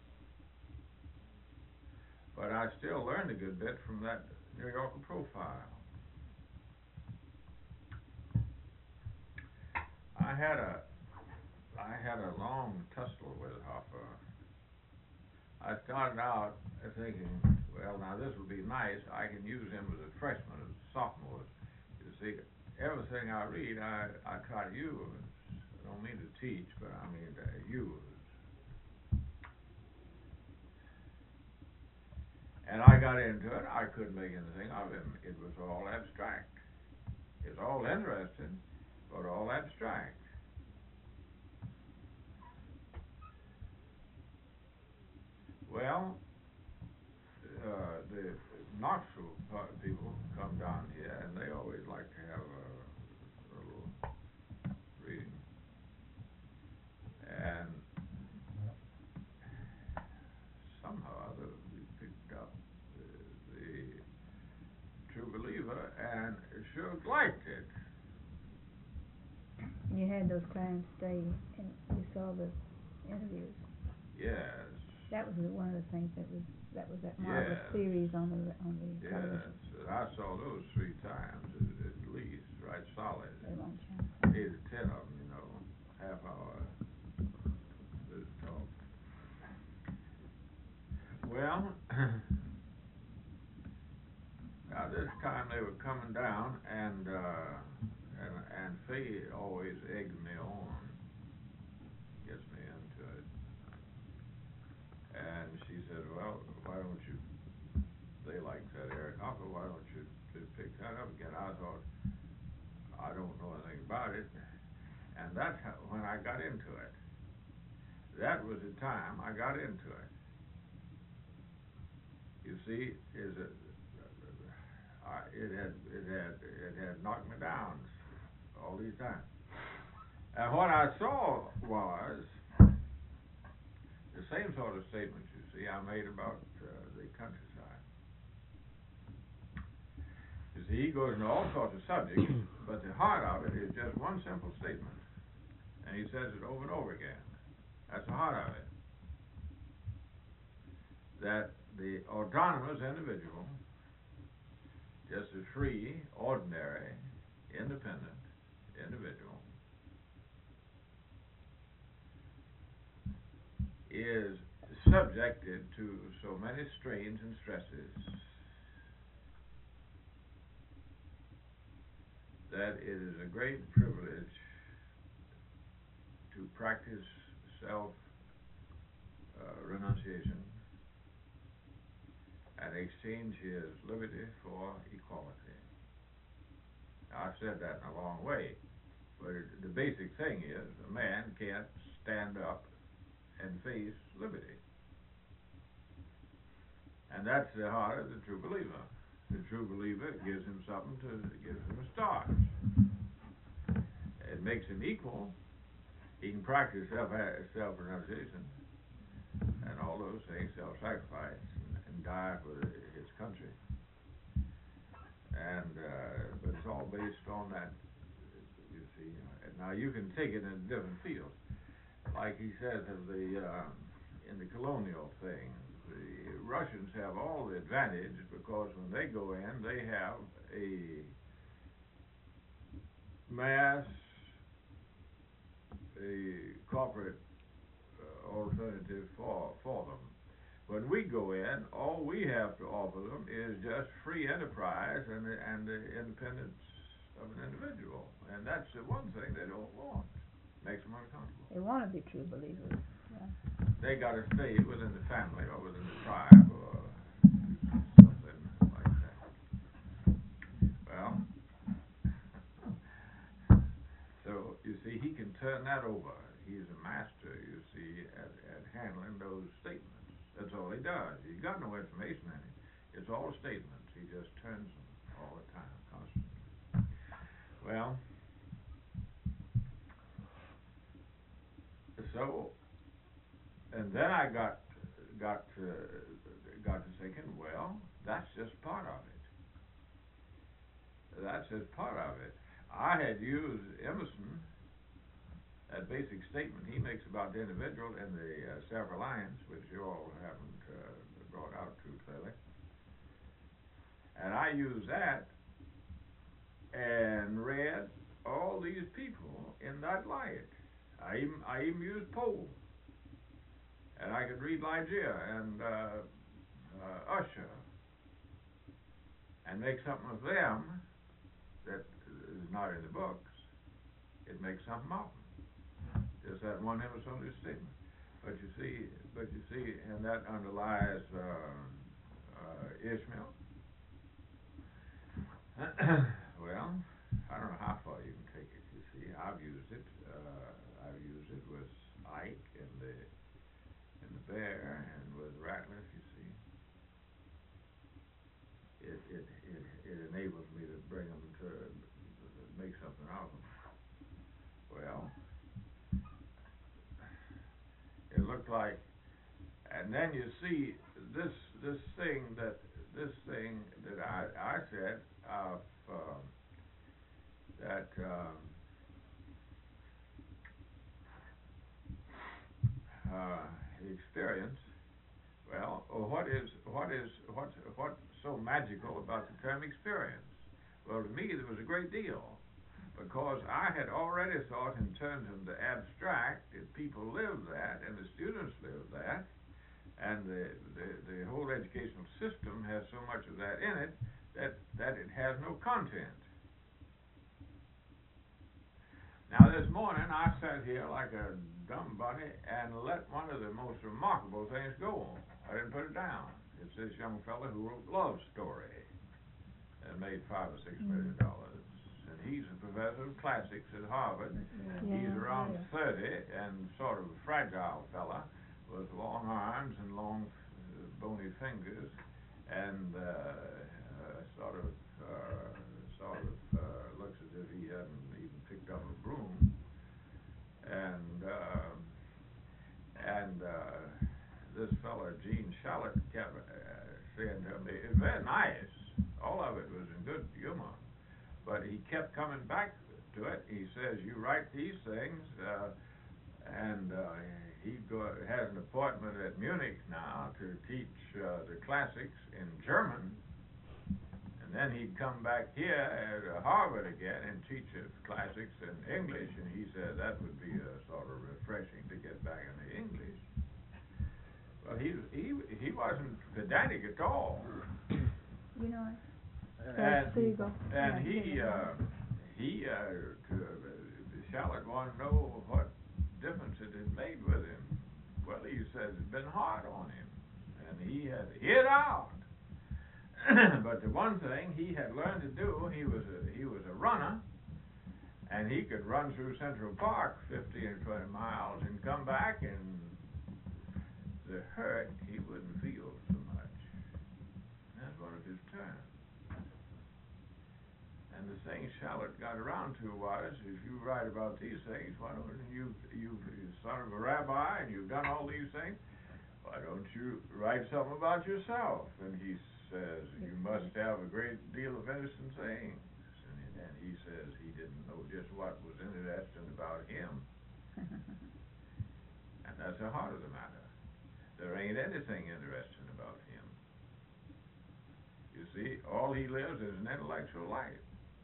But I still learned a good bit from that New Yorker Profile. I had a long tussle with Hoffer. I started out thinking, well, now this would be nice. I can use him as a freshman, as a sophomore. You see, everything I read, I try to use. I don't mean to teach, but I mean to use. And I got into it. I couldn't make anything of him. It was all abstract. It's all interesting, but all abstract. Well, the Knoxville people come down here, and they always like to have a little reading. And somehow or other we picked up the True Believer, and sure liked it. You had those clients stay, and you saw the interviews. Yes. That was one of the things that was that marvelous series on the television. Yes, I saw those 3 times at least, right solid. A long time. 8 or 10 of them, you know, half hour talk. Well, now this time they were coming down, and Faye always eggs me on, gets me into it. And she said, well, why don't you, they like that Eric Hoffer, why don't you pick that up again? I thought, I don't know anything about it. And that's when I got into it. that was the time I got into it. You see, it had knocked me down all these times. And what I saw was the same sort of statements, you see, I made about the countryside. You see, he goes into all sorts of subjects, but the heart of it is just one simple statement. And he says it over and over again. That's the heart of it. That the autonomous individual, just a free, ordinary, independent individual, is subjected to so many strains and stresses that it is a great privilege to practice self-renunciation and exchange his liberty for equality. Now, I've said that in a long way, but the basic thing is a man can't stand up and face liberty. And that's the heart of the true believer. The true believer gives him something gives him a start. It makes him equal. He can practice self-renunciation and all those things, self-sacrifice, and die for his country. And but it's all based on that, you see. Now you can take it in different fields, like he says of the in the colonial thing. The Russians have all the advantage because when they go in, they have a corporate alternative for them. When we go in, all we have to offer them is just free enterprise and the independence of an individual. And that's the one thing they don't want. Makes them uncomfortable. They want to be true believers. Yeah. They got to stay within the family or within the tribe or something like that. Well, so you see, he can turn that over. He's a master, you see, at handling those statements. That's all he does. He's got no information in it. It's all statements. He just turns them all the time, constantly. Well, so, and then I got to thinking, well, that's just part of it. That's just part of it. I had used Emerson, that basic statement he makes about the individual in the Self-Reliance, which you all haven't brought out too clearly. And I used that and read all these people in that light. I even used Poe. And I could read Ligeia and Usher and make something of them that is not in the books. It makes something of them. Just that one Emerson statement. But you see, and that underlies Ishmael. Well, I don't know how far you can take it. You see, I've used it. I've used it with Ike and the bear and with Ratliff. You see, it enables me to bring them to make something out of them. Well, it looked like, and then you see this thing that I said of that experience. Well, what's so magical about the term experience? Well, to me, there was a great deal, because I had already thought in terms of the abstract, that people live that, and the students live that, and the whole educational system has so much of that in it that it has no content. Now, this morning, I sat here like a dumb bunny and let one of the most remarkable things go. I didn't put it down. It's this young fellow who wrote Love Story and made $5 or $6 million and he's a professor of classics at Harvard. Yeah. He's around 30 and sort of a fragile fella with long arms and long bony fingers, and sort of looks as if he hadn't even picked up a broom. And this fella Gene Shalit kept saying to me, "It's very nice. All of it was in good humor," but he kept coming back to it. He says, "You write these things," and he has an appointment at Munich now to teach the classics in German, and then he'd come back here at Harvard again and teach the classics in English, and he said that would be sort of refreshing to get back into English. Well, he wasn't pedantic at all. You know, And Siegel. Shalit wanted to know what difference it had made with him. Well, he says it's been hard on him, and he had hit out. But the one thing he had learned to do, he was a runner, and he could run through Central Park 15 or 20 miles and come back, and the hurt he wouldn't feel so much. That's one of his terms. And the thing Shalit got around to was, if you write about these things, why don't you're sort of a rabbi and you've done all these things, why don't you write something about yourself? And he says, you must have a great deal of innocent things. And he says he didn't know just what was interesting about him. And that's the heart of the matter. There ain't anything interesting about him. You see, all he lives is an intellectual life.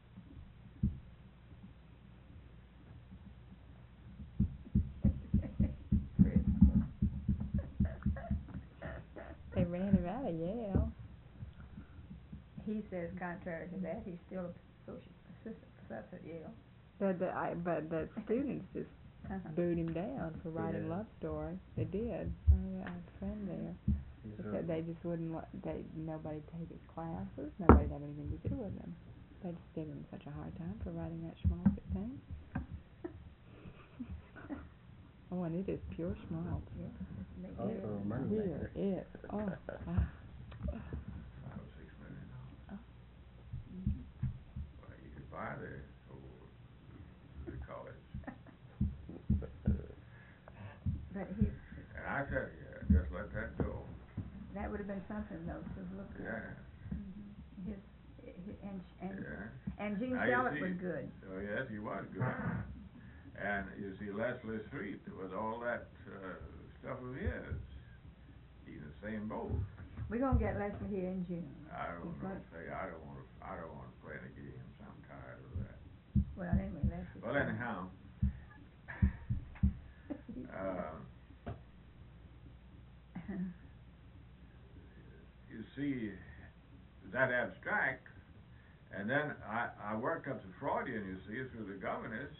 They ran him out of Yale. he says contrary to that, he's still assistant professor at Yale. But the students just booed him down for writing love stories. They did. I had a friend there. They said they just wouldn't nobody'd take his classes, nobody'd have anything to do with him. They just gave him such a hard time for writing that schmaltz thing. Oh, and it is pure schmaltz. Also a money maker. Here it. Oh, wow. $5 or $6 million. Well, you could buy the college. But he, And I tell you, just let that go. that would have been something though to look at. Yeah. His and Yeah. and Gene Now, you Shalit see- was good. Oh, yes, he was good. And you see Leslie Street with all that stuff of his. He's in the same boat. We're gonna get Leslie here in June. I don't He's know. gonna- Say, I don't want to play any games. I'm tired of that. Well, anyway, Leslie. Well, anyhow, you see that abstract, and then I worked up to Freudian, you see, through the governess.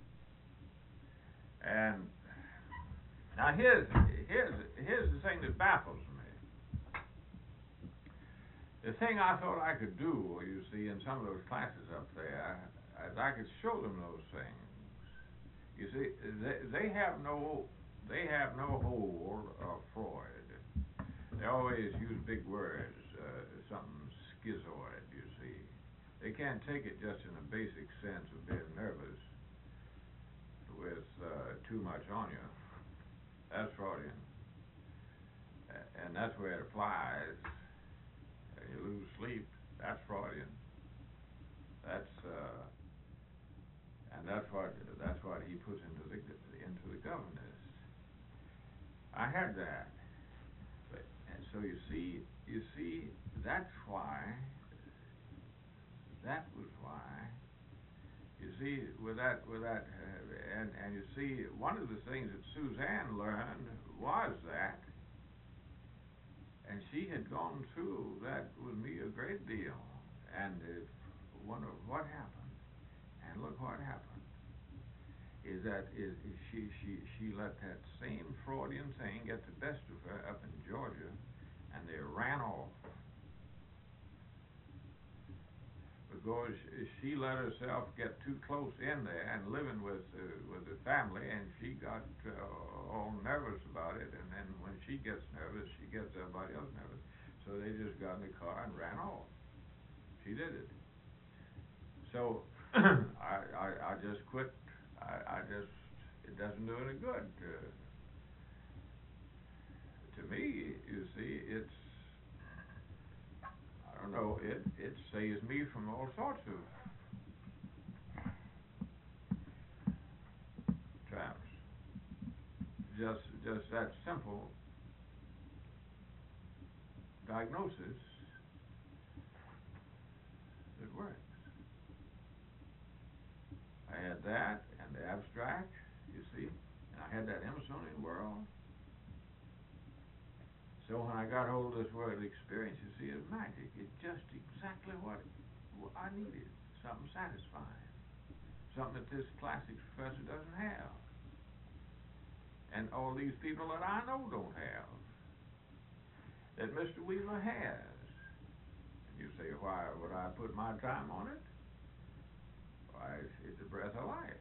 And now here's the thing that baffles me. The thing I thought I could do, you see, in some of those classes up there, is I could show them those things. You see, they have no hold of Freud. They always use big words, something schizoid, you see. They can't take it just in a basic sense of being nervous with too much on you. That's Freudian. And that's where it applies. You lose sleep, that's Freudian. And that's what he puts into the governess. I had that. And so you see, that was why. You see, with that, and you see, one of the things that Suzanne learned was that, and she had gone through that with me a great deal, and wonder what happened, and look what happened, is that she let that same Freudian thing get the best of her up in Georgia, and they ran off. because she let herself get too close in there and living with the family, and she got all nervous about it. And then when she gets nervous, she gets everybody else nervous. So they just got in the car and ran off. She did it. So I just quit. It doesn't do any good. To me, you see, it's, I don't know, it saves me from all sorts of traps. Just that simple diagnosis, it works. I had that and the abstract, you see, and I had that Emersonian world. So when I got hold of this word experience, you see, it's magic. It's just exactly what I needed. Something satisfying. Something that this classics professor doesn't have. And all these people that I know don't have. That Mr. Weaver has. And you say, why would I put my time on it? Why, it's a breath of life.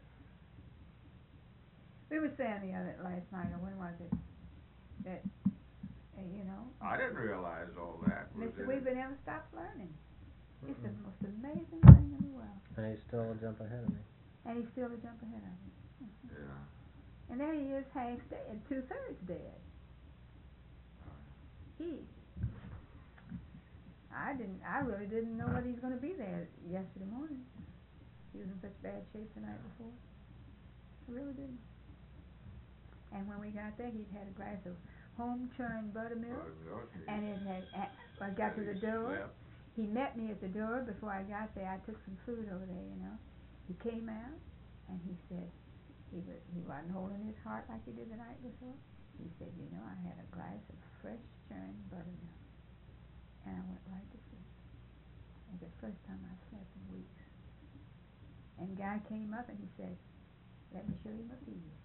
We were saying the other last night, or when was it? That, you know. I didn't realize all that. Mr. Weaver never stops learning. It's the most amazing thing in the world. And he's still a jump ahead of me. And he's still a jump ahead of me. Yeah. And there he is, half dead, 2/3 dead. I really didn't know whether he's going to be there yesterday morning. He was in such bad shape the night before. I really didn't. And when we got there, he'd had a glass of home-churned buttermilk, and it had. I got to the door. Slept. He met me at the door before I got there. I took some food over there, you know. He came out, and he said he wasn't holding his heart like he did the night before. He said, you know, I had a glass of fresh churned buttermilk, and I went right to sleep. It was the first time I slept in weeks. And the guy came up and he said, let me show you my feet.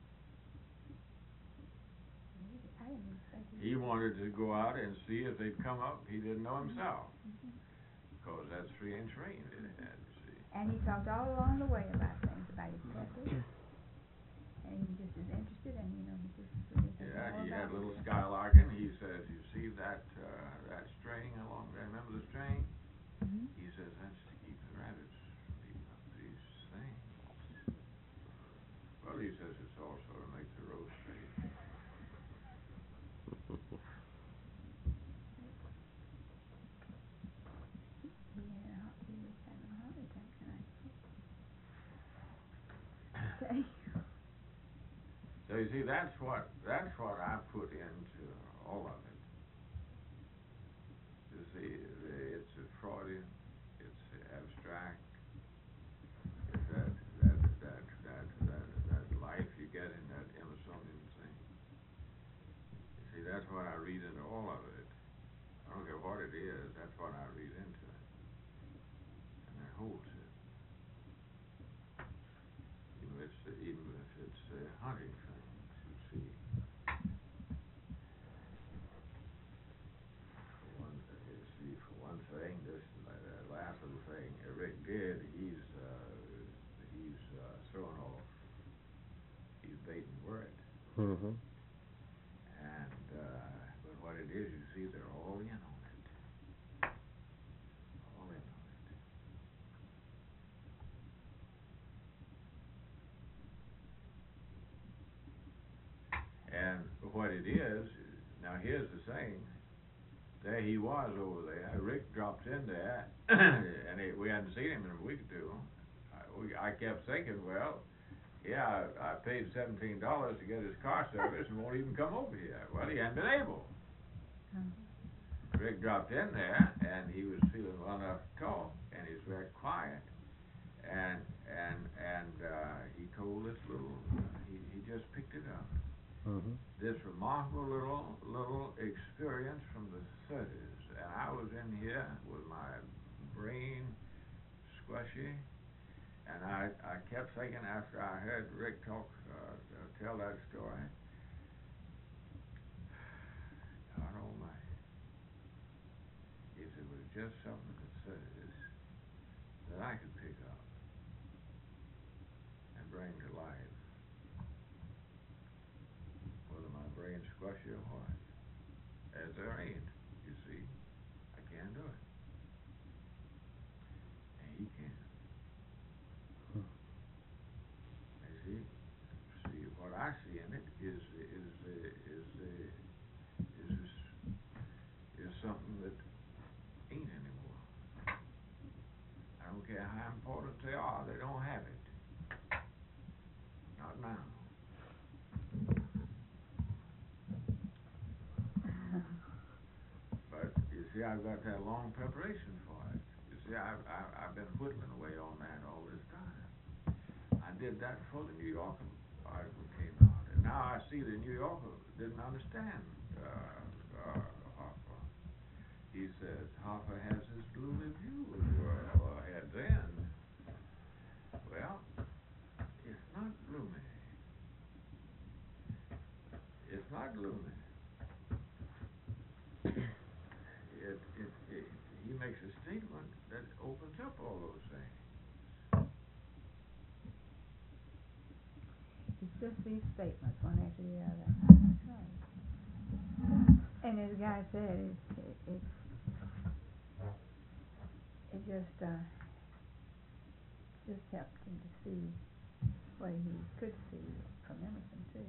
I didn't expect it. He wanted to go out and see if they'd come up. He didn't know himself. Because that's free and trained in it, you see. And he talked all along the way about things, about his peppers. And he just is interested, and you know, he just Yeah, he had a little skylarking. He says, you see that string along there? Remember the string? Mm-hmm. He says, that's to keep the rabbits from eating up these things. Well, he says it's also to make the roast big. He was having a heart attack tonight. Okay. So you see, that's what I put into all of it. You see, it's a Freudian, it's abstract, it's that life you get in that Emersonian thing. You see, that's what I read into all of it. I don't care what it is, that's what I read into it. And that holds it. Even if it's hunting things, you see. For one thing, this last little thing Rick did, he's throwing off, he's baiting word. Mm-hmm. And but what it is, you see, they're all in on it. All in on it. And what it is, now here's the thing. There he was over there. Rick dropped in there, and we hadn't seen him in a week or two. I kept thinking, well, yeah, I paid $17 to get his car service and won't even come over here. Well, he hadn't been able. Rick dropped in there, and he was feeling well enough to talk, and he's very quiet. And he told this little, he just picked it up. Mm-hmm. This remarkable little experience from the 30s, and I was in here with my brain squishy, and I kept thinking after I heard Rick tell that story, God almighty, if it was just something in the 30s, that I could pick up and bring to life, whether my brain's squishy or what. As there ain't, you see, I can't do it. And he can. See, what I see in it is something that ain't anymore. I don't care how important they are, they don't have it. Not now. But you see, I've got that long preparation for it. You see, I've been whittling away on that all this time. I did that before the New Yorker article came out, and now I see the New Yorker didn't understand Hoffa. He says Hoffa has this gloomy view of the world, or had then. Well, it's not gloomy. It's not gloomy. He makes a statement that opens up all those things. It's just these statements, one after the other. That's right. And as the guy said, it just helped him to see what he could see from Emerson too.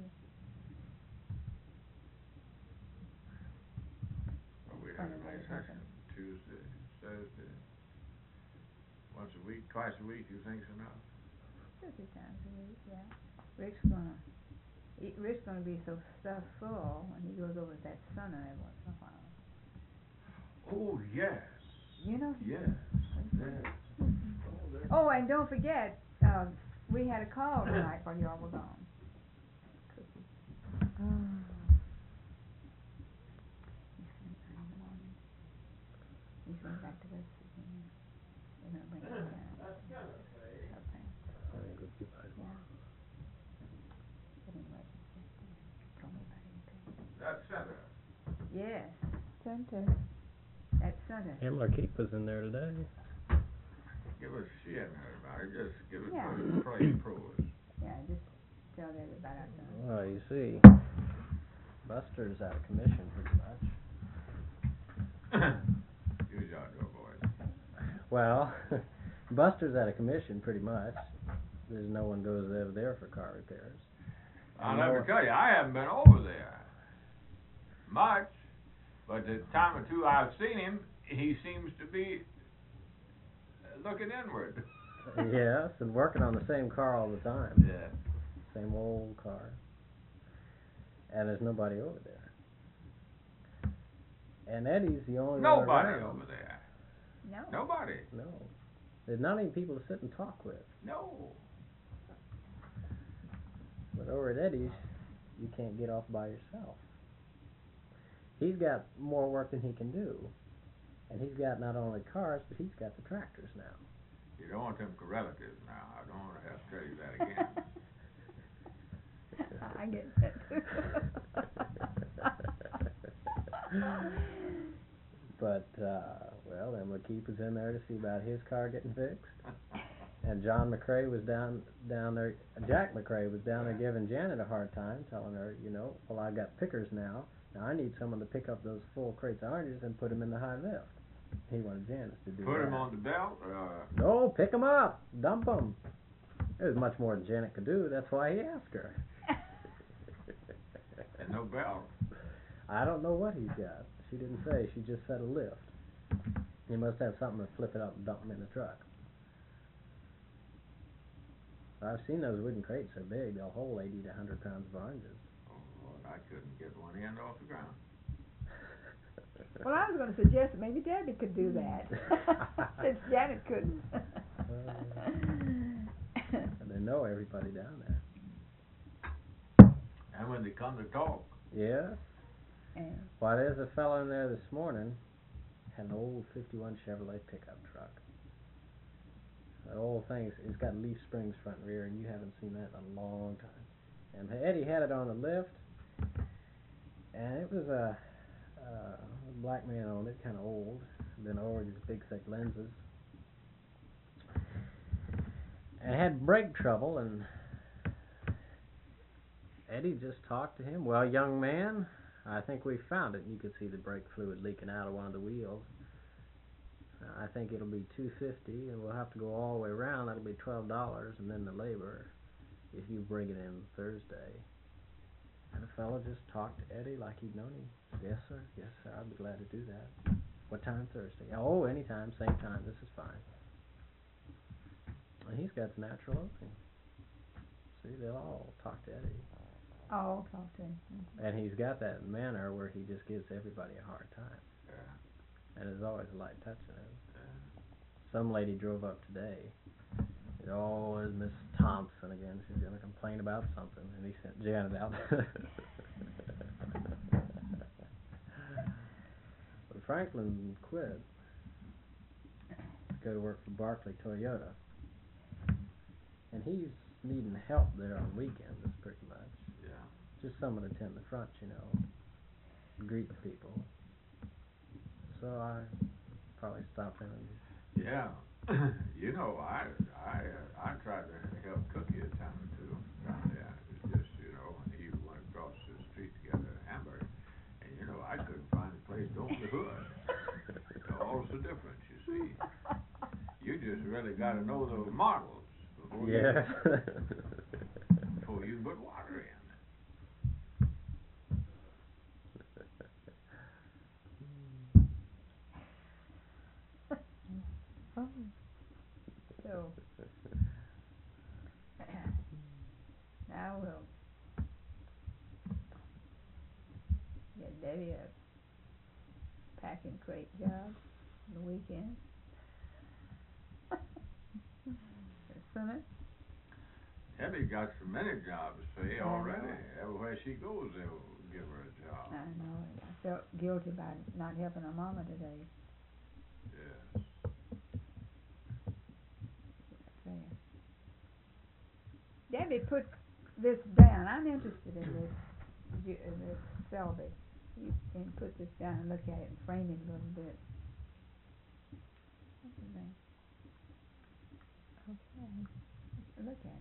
Well, we have a nice session Tuesday, Thursday, once a week, twice a week. You think's enough? 2 or 3 times a week, yeah. Rick's gonna be so stuffed full when he goes over to that Sunner every once in a while. Oh yes. You know. Yes. Yes. Oh, and don't forget, we had a call tonight while y'all were gone. He's going back to West Virginia. They're gonna bring him down. Okay. Yeah. But anyway, just told me about him too. That center. Yes, Center. that Sunner. Himmler Keep was in there today. Give us she hadn't heard about it. Just give it Yeah. pros. Yeah, just tell everybody our son. Well, you see, Buster's out of commission pretty much. Use your door, boys. Well, Buster's out of commission pretty much. There's no one goes over there for car repairs. I'll never tell you, I haven't been over there much, but the time or two I've seen him, he seems to be looking inward. Yes, and working on the same car all the time. Yeah. Same old car. And there's nobody over there. And Eddie's the only one Nobody around. over there. No. Nobody. No. There's not even people to sit and talk with. No. But over at Eddie's, you can't get off by yourself. He's got more work than he can do. And he's got not only cars, but he's got the tractors now. You don't want them correlatives now. I don't want to have to tell you that again. I get that too. But, well, then McKeep was in there to see about his car getting fixed. And John McCrae was down there, Jack McCrae was down there giving Janet a hard time, telling her, well, I got pickers now. Now I need someone to pick up those full crates of oranges and put them in the high lift. He wanted Janice to do that. Put them on the belt? No, pick them up. Dump them. It was much more than Janet could do. That's why he asked her. And no belt. I don't know what he's got. She didn't say. She just said a lift. He must have something to flip it up and dump them in the truck. I've seen those wooden crates. They're big. They'll hold 80 to 100 pounds of oranges. Oh, Lord, I couldn't get one end off the ground. Well, I was going to suggest that maybe Debbie could do that, since Janet couldn't. And they know everybody down there. And when they come to talk. Yes. And Why, there's a fellow in there this morning, had an old 51 Chevrolet pickup truck. That old thing, it's got leaf springs front and rear, and you haven't seen that in a long time. And Eddie had it on a lift, and it was a black man owned it, kind of old, been over his big thick lenses. and had brake trouble, and Eddie just talked to him. Well, young man, I think we found it. And you could see the brake fluid leaking out of one of the wheels. I think it'll be $2.50, and we'll have to go all the way around. That'll be $12, and then the labor if you bring it in Thursday. And the fellow just talked to Eddie like he'd known him. Yes, sir. Yes, sir. I'd be glad to do that. What time Thursday? Oh, anytime, same time. This is fine. And he's got the natural opening. See, they'll all talk to Eddie. Oh, talk to him. And he's got that manner where he just gives everybody a hard time. Yeah. And there's always a light touch in him. Some lady drove up today. Oh, it's Miss Thompson again. She's going to complain about something. And he sent Janet out. But Franklin quit to go to work for Barclay Toyota. And he's needing help there on weekends, pretty much. Yeah. Just someone to tend the front, you know. Greet the people. So I probably stopped in and... Yeah. You know, I tried to help Cookie a time or two down there. It was just, you know, when he went across the street to get a hamburger, and you know, I couldn't find a place to open the hood. It's all so different, you see. You just really got to know those models before Yeah. before you put water in. Oh. So, I will get Debbie a packing crate job on the weekend. Sooner. Debbie got so many jobs, say, I already. know. Everywhere she goes, they'll give her a job. I know. I felt guilty about not helping her mama today. Yes. Fair. Debbie, put this down. I'm interested in this. This Selby. You can put this down and look at it and frame it a little bit. What's his name? Okay. Look at it.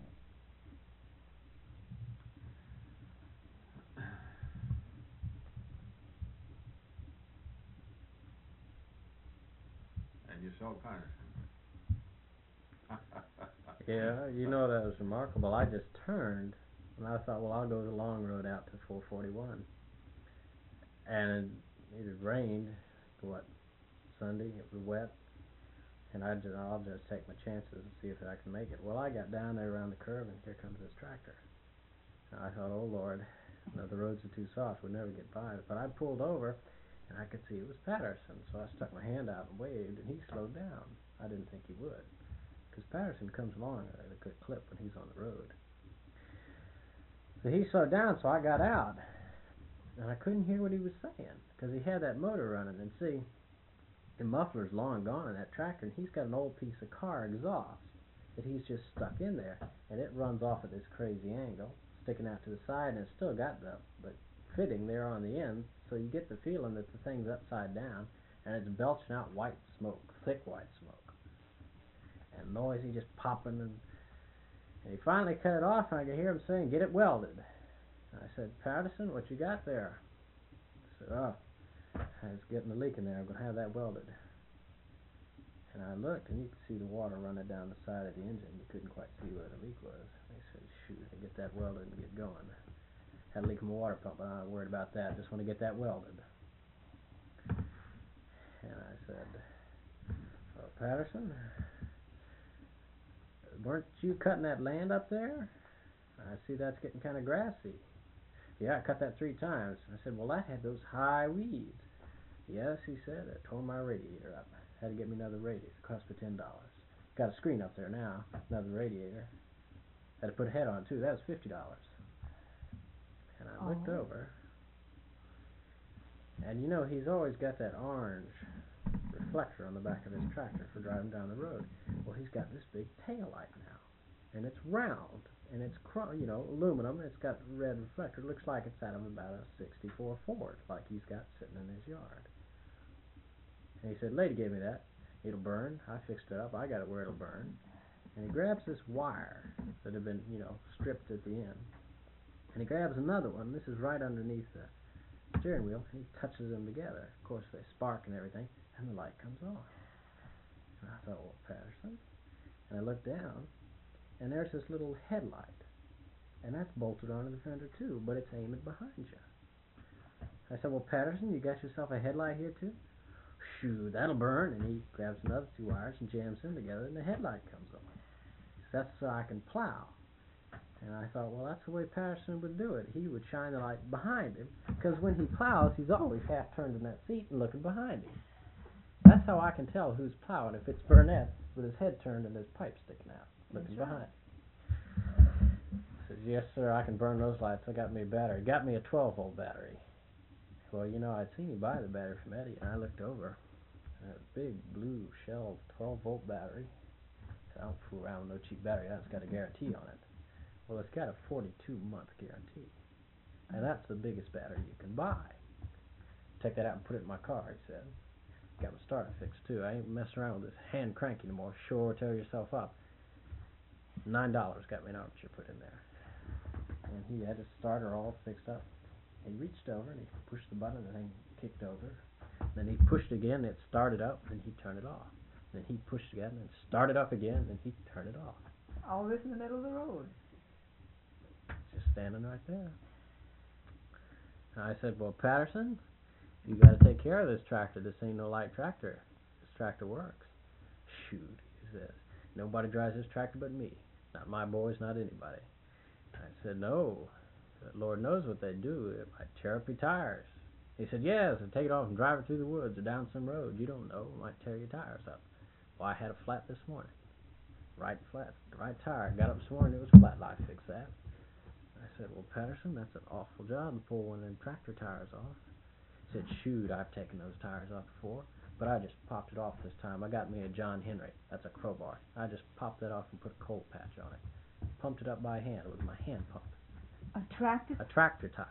And you saw Patterson. Yeah, you know that was remarkable. I just turned, and I thought, well, I'll go the long road out to 441. And it had rained, Sunday? It was wet. And I'll just take my chances and see if I can make it. Well, I got down there around the curve, and here comes this tractor. And I thought, oh, Lord, no, the roads are too soft. We'll never get by. But I pulled over, and I could see it was Patterson. So I stuck my hand out and waved, and he slowed down. I didn't think he would, because Patterson comes along at a good clip when he's on the road. So he slowed down, so I got out. And I couldn't hear what he was saying, because he had that motor running. And see, the muffler's long gone in that tractor, and he's got an old piece of car exhaust that he's just stuck in there, and it runs off at this crazy angle, sticking out to the side, and it's still got the fitting there on the end, so you get the feeling that the thing's upside down, and it's belching out white smoke, thick white smoke, and noisy, just popping, and he finally cut it off, and I could hear him saying, "Get it welded." I said, "Patterson, what you got there?" I said, "Oh, I was getting a leak in there. I'm going to have that welded." And I looked, and you could see the water running down the side of the engine. You couldn't quite see where the leak was. I said, "Shoot, I get that welded and get going." Had a leak in my water pump, but I'm not worried about that. Just want to get that welded. And I said, "Oh, Patterson, weren't you cutting that land up there? I see that's getting kind of grassy." "Yeah, I cut that 3 times. I said, "Well, that had those high weeds." "Yes," he said, "I tore my radiator up. Had to get me another radiator. It cost me $10. Got a screen up there now, another radiator. Had to put a head on, too. That was $50. And I looked over, and you know, he's always got that orange reflector on the back of his tractor for driving down the road. Well, he's got this big tail light now, and it's round, and it's aluminum, and it's got red reflector. It looks like it's out of about a '64 Ford, like he's got sitting in his yard. And he said, "Lady gave me that. It'll burn. I fixed it up. I got it where it'll burn." and he grabs this wire that had been, stripped at the end. And he grabs another one. This is right underneath the steering wheel, and he touches them together. Of course, they spark and everything, and the light comes on. And I thought, well, Patterson. And I looked down, and there's this little headlight. And that's bolted onto the fender, too, but it's aiming behind you. I said, well, Patterson, you got yourself a headlight here, too? Shoo, that'll burn. And he grabs another two wires and jams them together, and the headlight comes on. So that's so I can plow. And I thought, well, that's the way Patterson would do it. He would shine the light behind him, because when he plows, he's always half turned in that seat and looking behind him. That's how I can tell who's plowing, if it's Burnett with his head turned and his pipe sticking out, looking behind. Says, yes, sir, I can burn those lights. I got me a battery. Got me a 12-volt battery. Well, I'd seen you buy the battery from Eddie, and I looked over. And a big blue shell 12-volt battery. I don't fool around with no cheap battery. That's got a guarantee on it. Well, it's got a 42-month guarantee. And that's the biggest battery you can buy. Take that out and put it in my car, he said. Got my starter fixed, too. I ain't messing around with this hand crank anymore. Sure, tear yourself up. $9 got me an armature put in there. And he had his starter all fixed up. He reached over and he pushed the button and the thing kicked over. Then he pushed again and it started up and he turned it off. Then he pushed again and it started up again and he turned it off. All this in the middle of the road. Just standing right there. And I said, well, Patterson, you got to take care of this tractor. This ain't no light tractor. This tractor works. Shoot, he says. Nobody drives this tractor but me. Not my boys, not anybody. I said, no. Lord knows what they do. It might tear up your tires. He said, yes, and take it off and drive it through the woods or down some road. You don't know. It might tear your tires up. Well, I had a flat this morning. Right flat. Right tire. Got up this morning. It was flat. I fixed that. I said, well, Patterson, that's an awful job to pull one of them tractor tires off. He said, shoot, I've taken those tires off before, but I just popped it off this time. I got me a John Henry. That's a crowbar. I just popped that off and put a cold patch on it. Pumped it up by hand with my hand pump. A tractor? A tractor tire.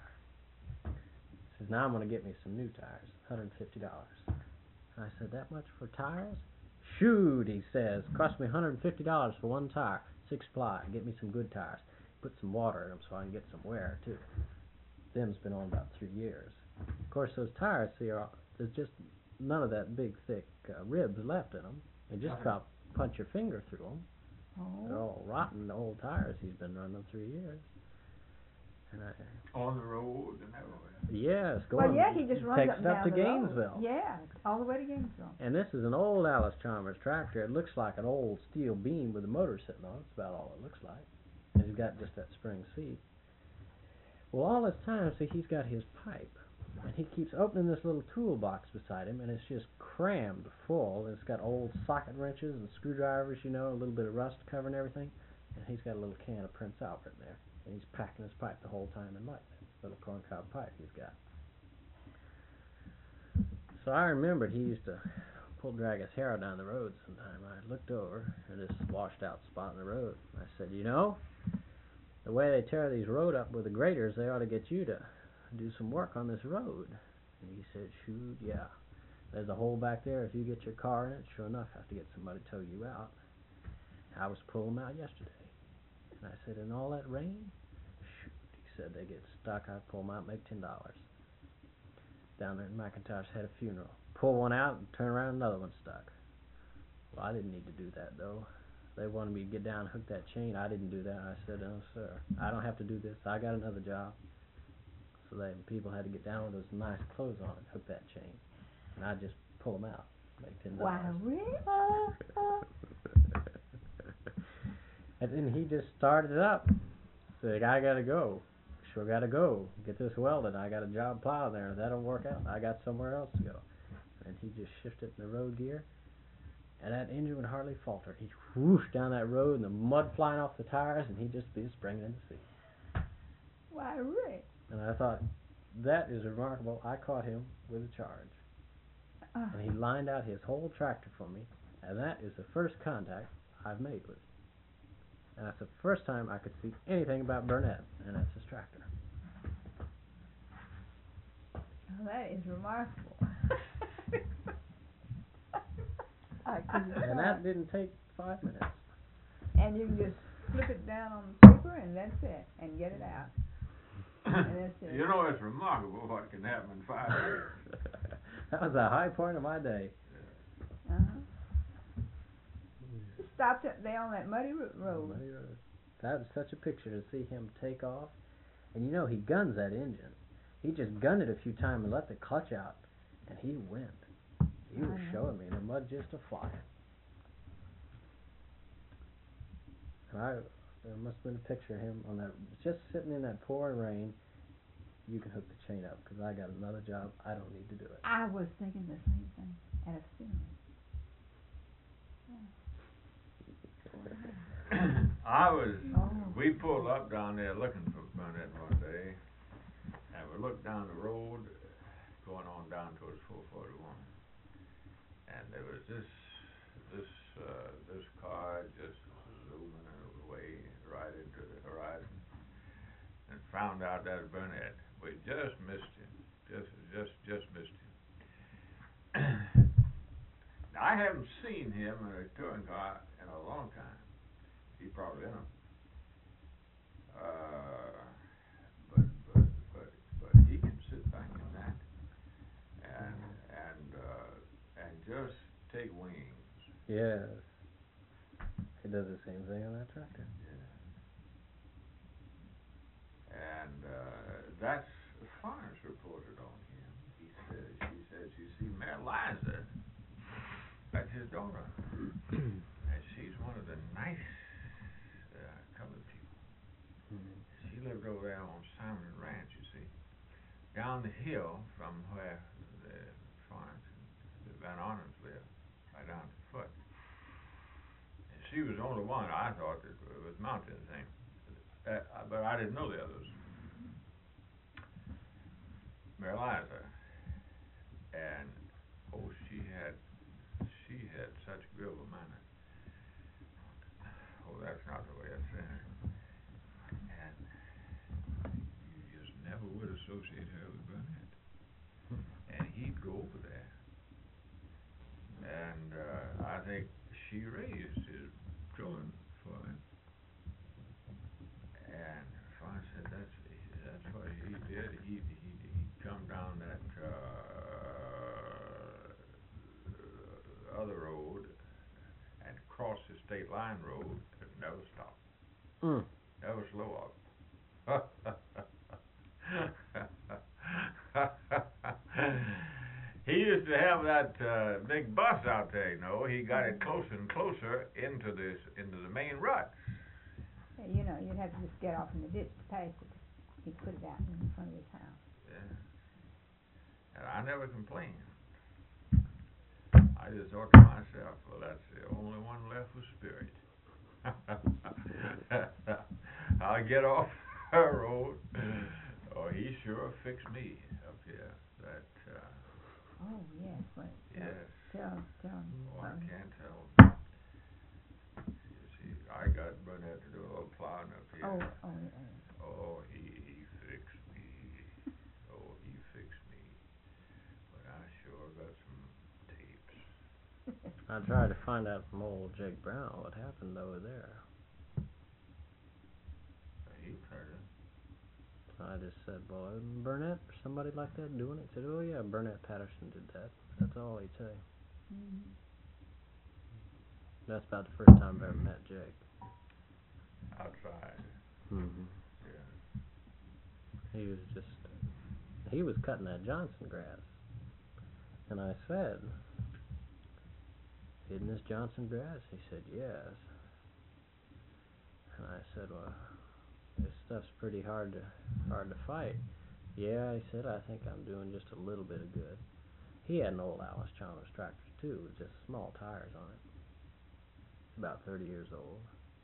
He says, now I'm going to get me some new tires, $150. I said, that much for tires? Shoot, he says, cost me $150 for one tire, 6-ply. Get me some good tires. Put some water in them so I can get some wear, too. Them's been on about 3 years. Of course, those tires, there's just none of that big, thick ribs left in them. You just about punch your finger through them. Oh. They're all rotten, old tires. He's been running them 3 years. And On the road and everywhere. yes, Well, yeah, he just runs takes up and it up down to the Gainesville. road. Yeah, all the way to Gainesville. And this is an old Alice Chalmers tractor. It looks like an old steel beam with a motor sitting on it. That's about all it looks like. And he's got just that spring seat. Well, all this time, see, he's got his pipe. And he keeps opening this little toolbox beside him, and it's just crammed full. It's got old socket wrenches and screwdrivers, a little bit of rust covering everything. And he's got a little can of Prince Albert in there. And he's packing his pipe the whole time in light. Little corncob pipe he's got. So I remembered he used to drag his hair down the road sometime. I looked over at this washed out spot in the road. I said, the way they tear these road up with the graders, they ought to get you to do some work on this road. And he said, shoot, yeah. There's a hole back there. If you get your car in it, sure enough, have to get somebody to tow you out. I was pulling them out yesterday. And I said, in all that rain? Shoot, he said, they get stuck. I pull them out, make $10. Down there in McIntosh had a funeral. Pull one out and turn around, another one stuck. Well, I didn't need to do that, though. They wanted me to get down and hook that chain. I didn't do that. I said, no, sir, I don't have to do this. I got another job. So people had to get down with those nice clothes on and hook that chain. And I just pull them out, make $10. Wow, really? And then he just started it up. Said, I gotta go. Sure gotta go. Get this welded. I got a job plowing there. If that don't work out, I got somewhere else to go. And he just shifted in the road gear. And that engine would hardly falter. He'd whoosh down that road and the mud flying off the tires and he'd just be springing in the seat. Why, Rick? And I thought, that is remarkable. I caught him with a charge. And he lined out his whole tractor for me. And that is the first contact I've made with him. And that's the first time I could see anything about Burnett, and that's his tractor. Oh, that is remarkable. And that didn't take 5 minutes. And you can just flip it down on the paper, and that's it, and get it out. And that's it. You know, it's remarkable what can happen in 5 years. That was the high point of my day. Stopped up there on that muddy road. Muddy road. That was such a picture to see him take off. And you know, he guns that engine. He just gunned it a few times and let the clutch out, and he went. He was showing me the mud just a-flying. And there must have been a picture of him on that, just sitting in that pouring rain. You can hook the chain up, because I got another job. I don't need to do it. I was thinking the same thing at a funeral. We pulled up down there looking for Burnett one day, and we looked down the road, going on down towards 441, and there was this car just zooming away right into the horizon, and found out that was Burnett. We just missed him, just missed him. I haven't seen him in a touring car in a long time. He's probably in them. But he can sit back in that and just take wings. Yes. He does the same thing on that tractor. Yeah. And that's Florence reported on him. She says, you see, Mary Liza, that's his daughter. And she's one of the nice colored people. She lived over there on Simon Ranch, you see, down the hill from where the Florence and the Van Arnams lived, right down to the foot. And she was the only one I thought that was mounted anything, but I didn't know the others. Mary Liza, and she had such good of a manner. Oh, that's not the way I said it. And you just never would associate her with Burnett. And he'd go over there. And I think she raised his children for him. And Florence said that's what he did. He'd come down that other road and cross the state line road and never stop. Never slow up. He used to have that big bus out there, you know. He got it closer and closer into the main rut. You know, you'd have to just get off in the ditch to pass it. He'd put it out in front of his house. Yeah. And I never complained. I just thought to myself, well, that's the only one left with spirit. I'll get off her road. Oh, he sure fixed me up here. That. Oh yes, what? Yes. Tell him. Oh, I can't tell. You see, I got Burnett to do a little plowing up here. Yeah. Oh, he fixed me. Oh, he fixed me. But I sure got some tapes. I tried to find out from old Jake Brown what happened over there. He tried it. I just said, well, isn't Burnett or somebody like that doing it? He said, oh yeah, Burnett Patterson did that. That's all he'd say. That's about the first time I've ever met Jake. Outside. Yeah. He was cutting that Johnson grass. And I said, isn't this Johnson grass? He said, yes. And I said, well, this stuff's pretty hard to fight. Yeah, he said, I think I'm doing just a little bit of good. He had an old Alice Chalmers tractor too, with just small tires on it. About 30 years old.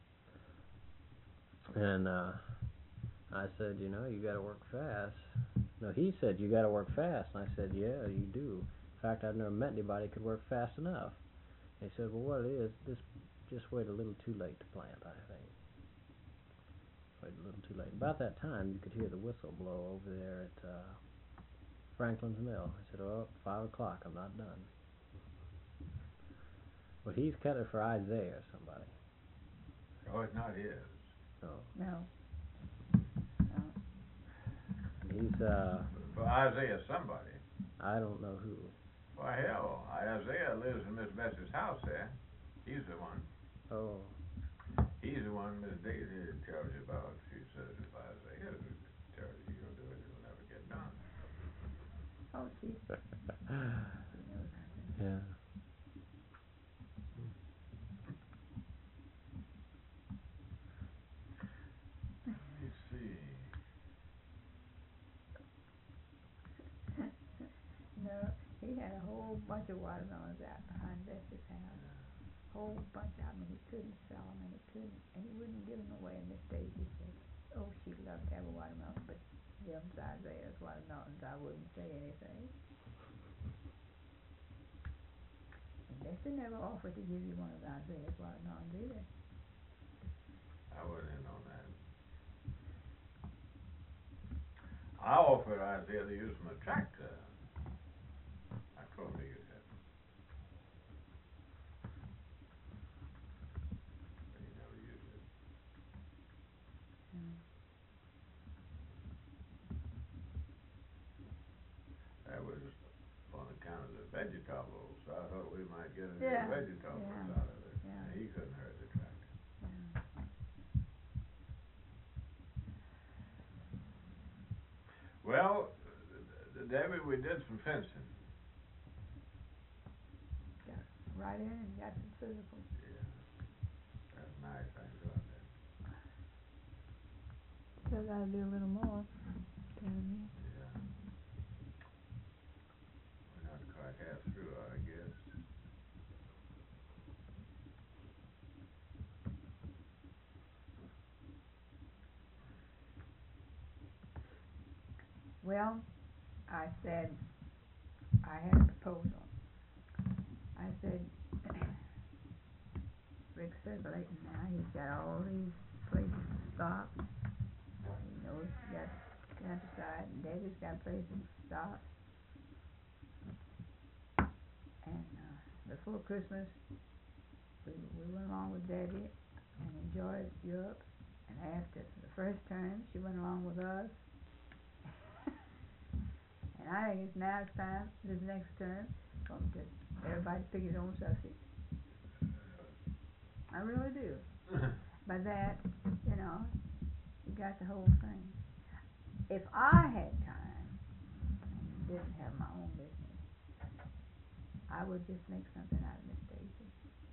And I said, you know, you gotta work fast. No, he said, you gotta work fast. And I said, yeah, you do. In fact, I've never met anybody who could work fast enough. He said, well, what it is, this just wait a little too late to plant, I think. Wait a little too late. About that time, you could hear the whistle blow over there at Franklin's Mill. I said, oh, 5 o'clock, I'm not done. Well, he's cut it for Isaiah or somebody. Oh, it's not his. No. No. He's For Isaiah somebody. I don't know who. Why, hell, Isaiah lives in Miss Bessie's house there. He's the one. Oh. He's the one Miss Daisy tells you about. She says if Isaiah tells you he'll do it, it'll never get done. Oh, she knows that. Yeah. Let me see. No, he had a whole bunch of watermelons out behind Bessie's house. Whole bunch of them, and he couldn't sell them, and he wouldn't give them away. And Miss Daisy said, "Oh, she'd love to have a watermelon, but them's Isaiah's watermelons. I wouldn't say anything." And Bessie never offered to give you one of Isaiah's watermelons either. I wasn't in on that. I offered Isaiah to use my tractor. I told him he could have it. But he never used it. That was on account of the vegetables. So I thought we might get a few Yeah, vegetables yeah, out of it. yeah. And he couldn't hurt the tractor. Well, Debbie, we did some fencing. Got right in and got some physical. Yeah. That's nice. I enjoyed that. Still gotta do a little more. Yeah. We're not quite half through, I guess. Well, I said, I had a proposal. I said, Rick's circulating now. He's got all these places to stop. He knows he's got countryside, and Debbie's got places to stop. And before Christmas, we went along with Debbie and enjoyed Europe. And after the first term, she went along with us. And I think it's now time, this next term, for everybody to pick his own subject. I really do. By that, you got the whole thing. If I had time and didn't have my own business, I would just make something out of Miss Daisy.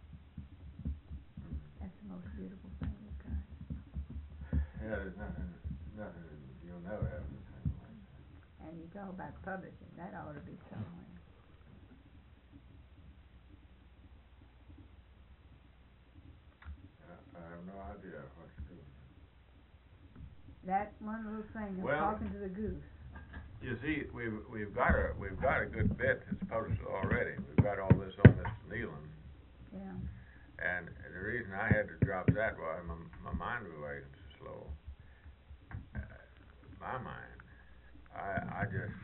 That's the most beautiful thing we've got. Yeah, there's nothing, you'll never have anything like that. And you talk about publishing, that ought to be somewhere. I have no idea what to do. That one little thing of Well, talking to the goose. You see, we've got a good bit that's published already. We've got all this on Mr. Nealon. Yeah. And the reason I had to drop that was my mind was working so slow. My mind. I just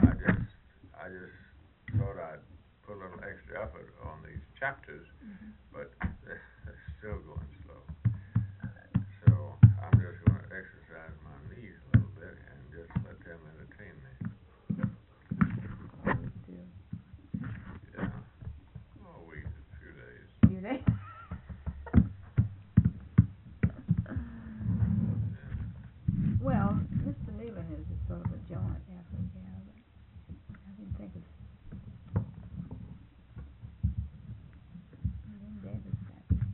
thought I'd put a little extra effort on these chapters, but they're still going slow. So I'm just going to exercise my knees a little bit and just let them entertain me. Yeah. Oh, a week, a few days. Few days. Well, Mr. Nealon is a sort of a joint effort, yeah, but I didn't think of. David's got that.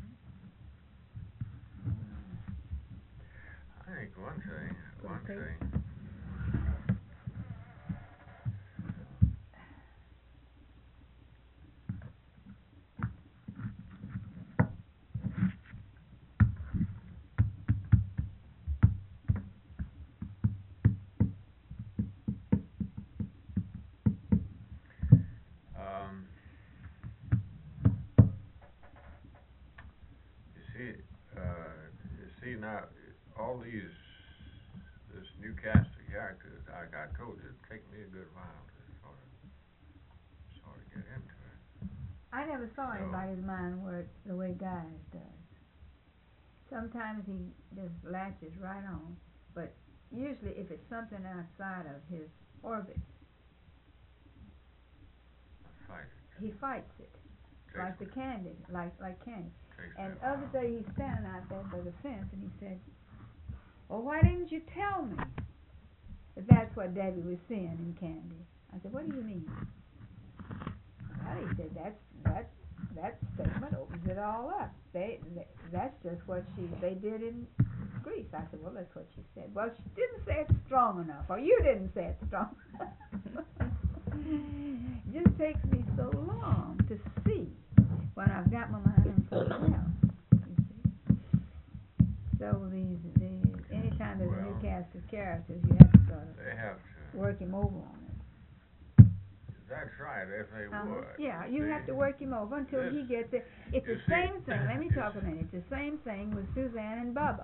I think one thing. You see now, all this new cast of characters, I told you, it'd take me a good while to sort of get into it. I never saw anybody's mind work the way Guy's does. Sometimes he just latches right on, but usually if it's something outside of his orbit, he fights it. Like the candy, like candy. And the other day he's standing out there by the fence and he said, well, why didn't you tell me that that's what Debbie was seeing in Candy? I said, what do you mean? Well, he said, that statement opens it all up. That's just what they did in Greece. I said, well, that's what she said. Well, she didn't say it strong enough, or you didn't say it strong enough. It just takes me so long to see when I've got my mind on something else. You see. So anytime there's a new cast of characters, you have to sort of work him over on it. That's right, if they would. Yeah, you have to work him over until he gets it. It's the same thing. Let me talk a minute. It's the same thing with Suzanne and Bubba.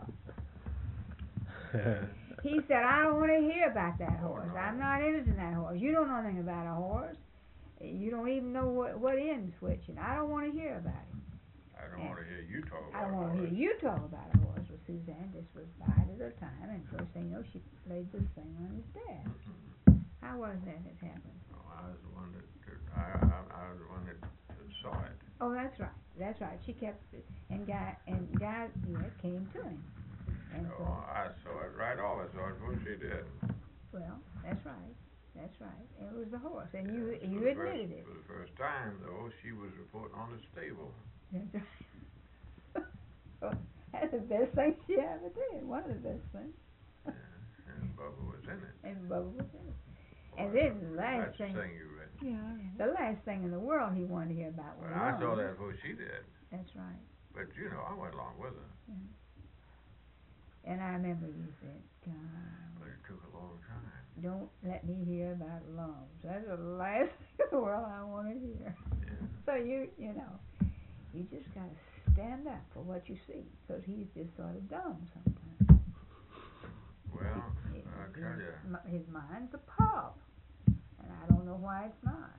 He said, I don't want to hear about that horse. I'm not interested in that horse. You don't know anything about a horse. You don't even know what end switching. I don't want to hear about it. I don't want to hear you talk about it. I don't want to hear you talk about a horse with Suzanne. This was bide at a time, and first thing you know, she played this thing on his dad. How was that it happened? Oh, I was the one I was the one that saw it. Oh, that's right. That's right. She kept it, and guy came to him. And I saw it right off. I saw it before she did. Well, that's right. That's right. It was the horse, and you admitted it. For the first time, though, she was reporting on the stable. That's right. That's the best thing she ever did. One of the best things. And Bubba was in it. And Bubba was in it. And then the last thing. That's the thing you read. Yeah. The last thing in the world he wanted to hear about was I saw that before she did. That's right. But you know, I went along with her. Yeah. And I remember you said, God. But it took a long time. Don't let me hear about lumps. That's the last thing in the world I want to hear. Yeah. So you know, you just got to stand up for what you see, because he's just sort of dumb sometimes. Well, I tell you. His mind's a pub, and I don't know why it's not.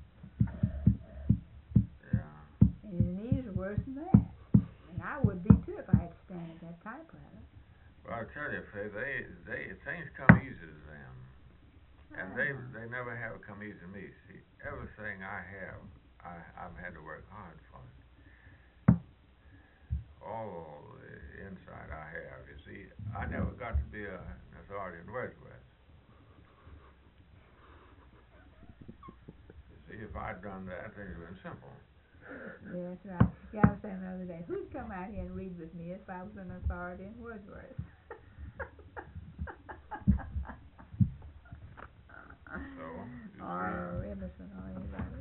Yeah. And his knees are worse than that. And I would be too if I had to stand at that typewriter. Well, I tell you, Faye, they things come easy to them, and they never have come easy to me. See, everything I have, I've had to work hard for it. All the inside I have, you see, I never got to be an authority in Wordsworth. You see, if I'd done that, things would have been simple. Yeah, that's right. Yeah, I was saying the other day, who'd come out here and read with me if I was an authority in Wordsworth? Or Emerson or anybody.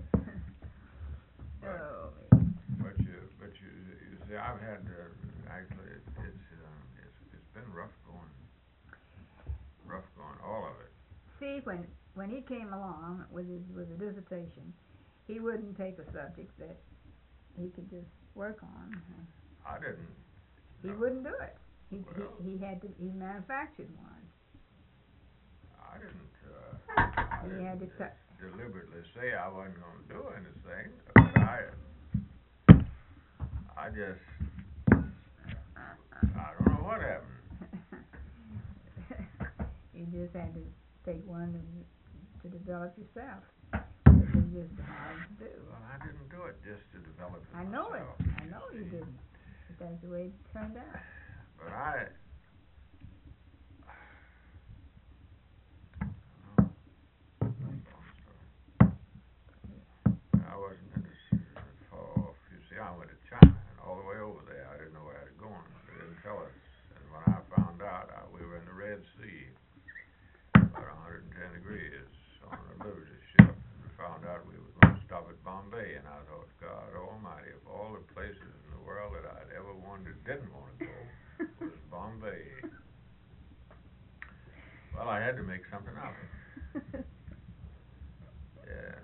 But you see, I've had actually it's been rough going, all of it. See, when he came along with a dissertation, he wouldn't take a subject that he could just work on. I didn't. He wouldn't do it. He manufactured one. I didn't deliberately say I wasn't going to do anything, but I don't know what happened. You just had to take one to develop yourself. It was just hard to do. Well, I didn't do it just to develop it myself. I know it. I know you didn't. But that's the way it turned out. But I wasn't far off. You see, I went to China, and all the way over there, I didn't know where I was going. They didn't tell us. And when I found out, we were in the Red Sea, about 110 degrees on a Liberty ship. We found out we were going to stop at Bombay, and I thought, God Almighty, of all the places in the world that I'd ever didn't want to go, was Bombay. Well, I had to make something of it. Yes.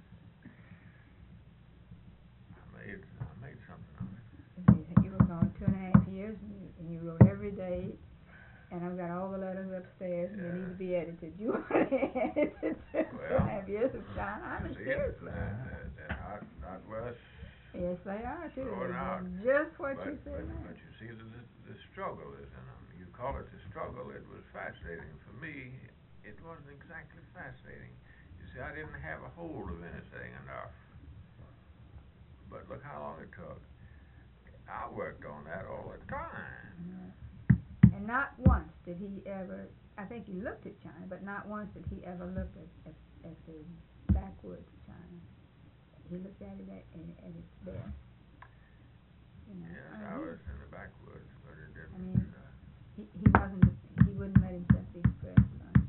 I made something of it. You were gone 2.5 years, and you wrote every day, and I've got all the letters upstairs, and they need to be edited. You want to edit it 2.5 years of time? I mean, seriously. They're not worth Yes, they are, too. throwing out. Just what you said. But you see, the struggle is in them. You call it the struggle. It was fascinating. For me, it wasn't exactly fascinating. You see, I didn't have a hold of anything enough. But look how long it took. I worked on that all the time. And not once did he ever, I think he looked at China, but not once did he ever look at the backwoods of China. He looked at it at its best. You know, Yes, I was in the backwoods, but it didn't. I mean, he wouldn't let himself be expressed, son.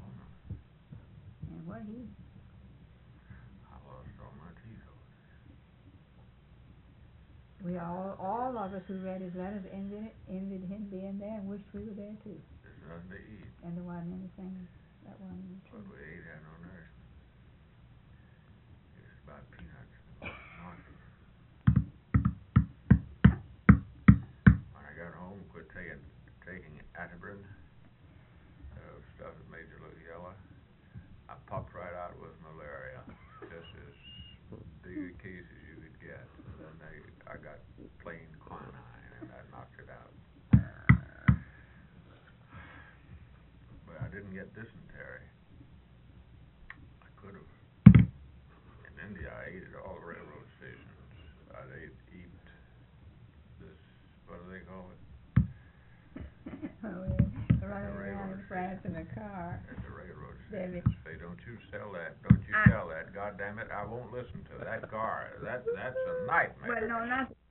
And what he... I lost all my teeth over there. We all of us who read his letters envied him being there and wished we were there too. There's nothing to eat. And there wasn't anything that wasn't true. But we ain't had no nourishment. It's about peanuts and nothing. When I got home, quit taking Atibrine, stuff that made you look yellow. I popped right out with malaria, just as big a case as you could get. And then I got plain quinine, and that knocked it out. But I didn't get dysentery. I could have. In India, I ate at all the railroad stations. I'd eat this, what do they call it? Oh, yeah. Running around in France in a car. At the railroad Debbie. stations. Say, don't you sell that. Don't you sell that. God damn it, I won't listen to that car. That's a nightmare. Well, no, not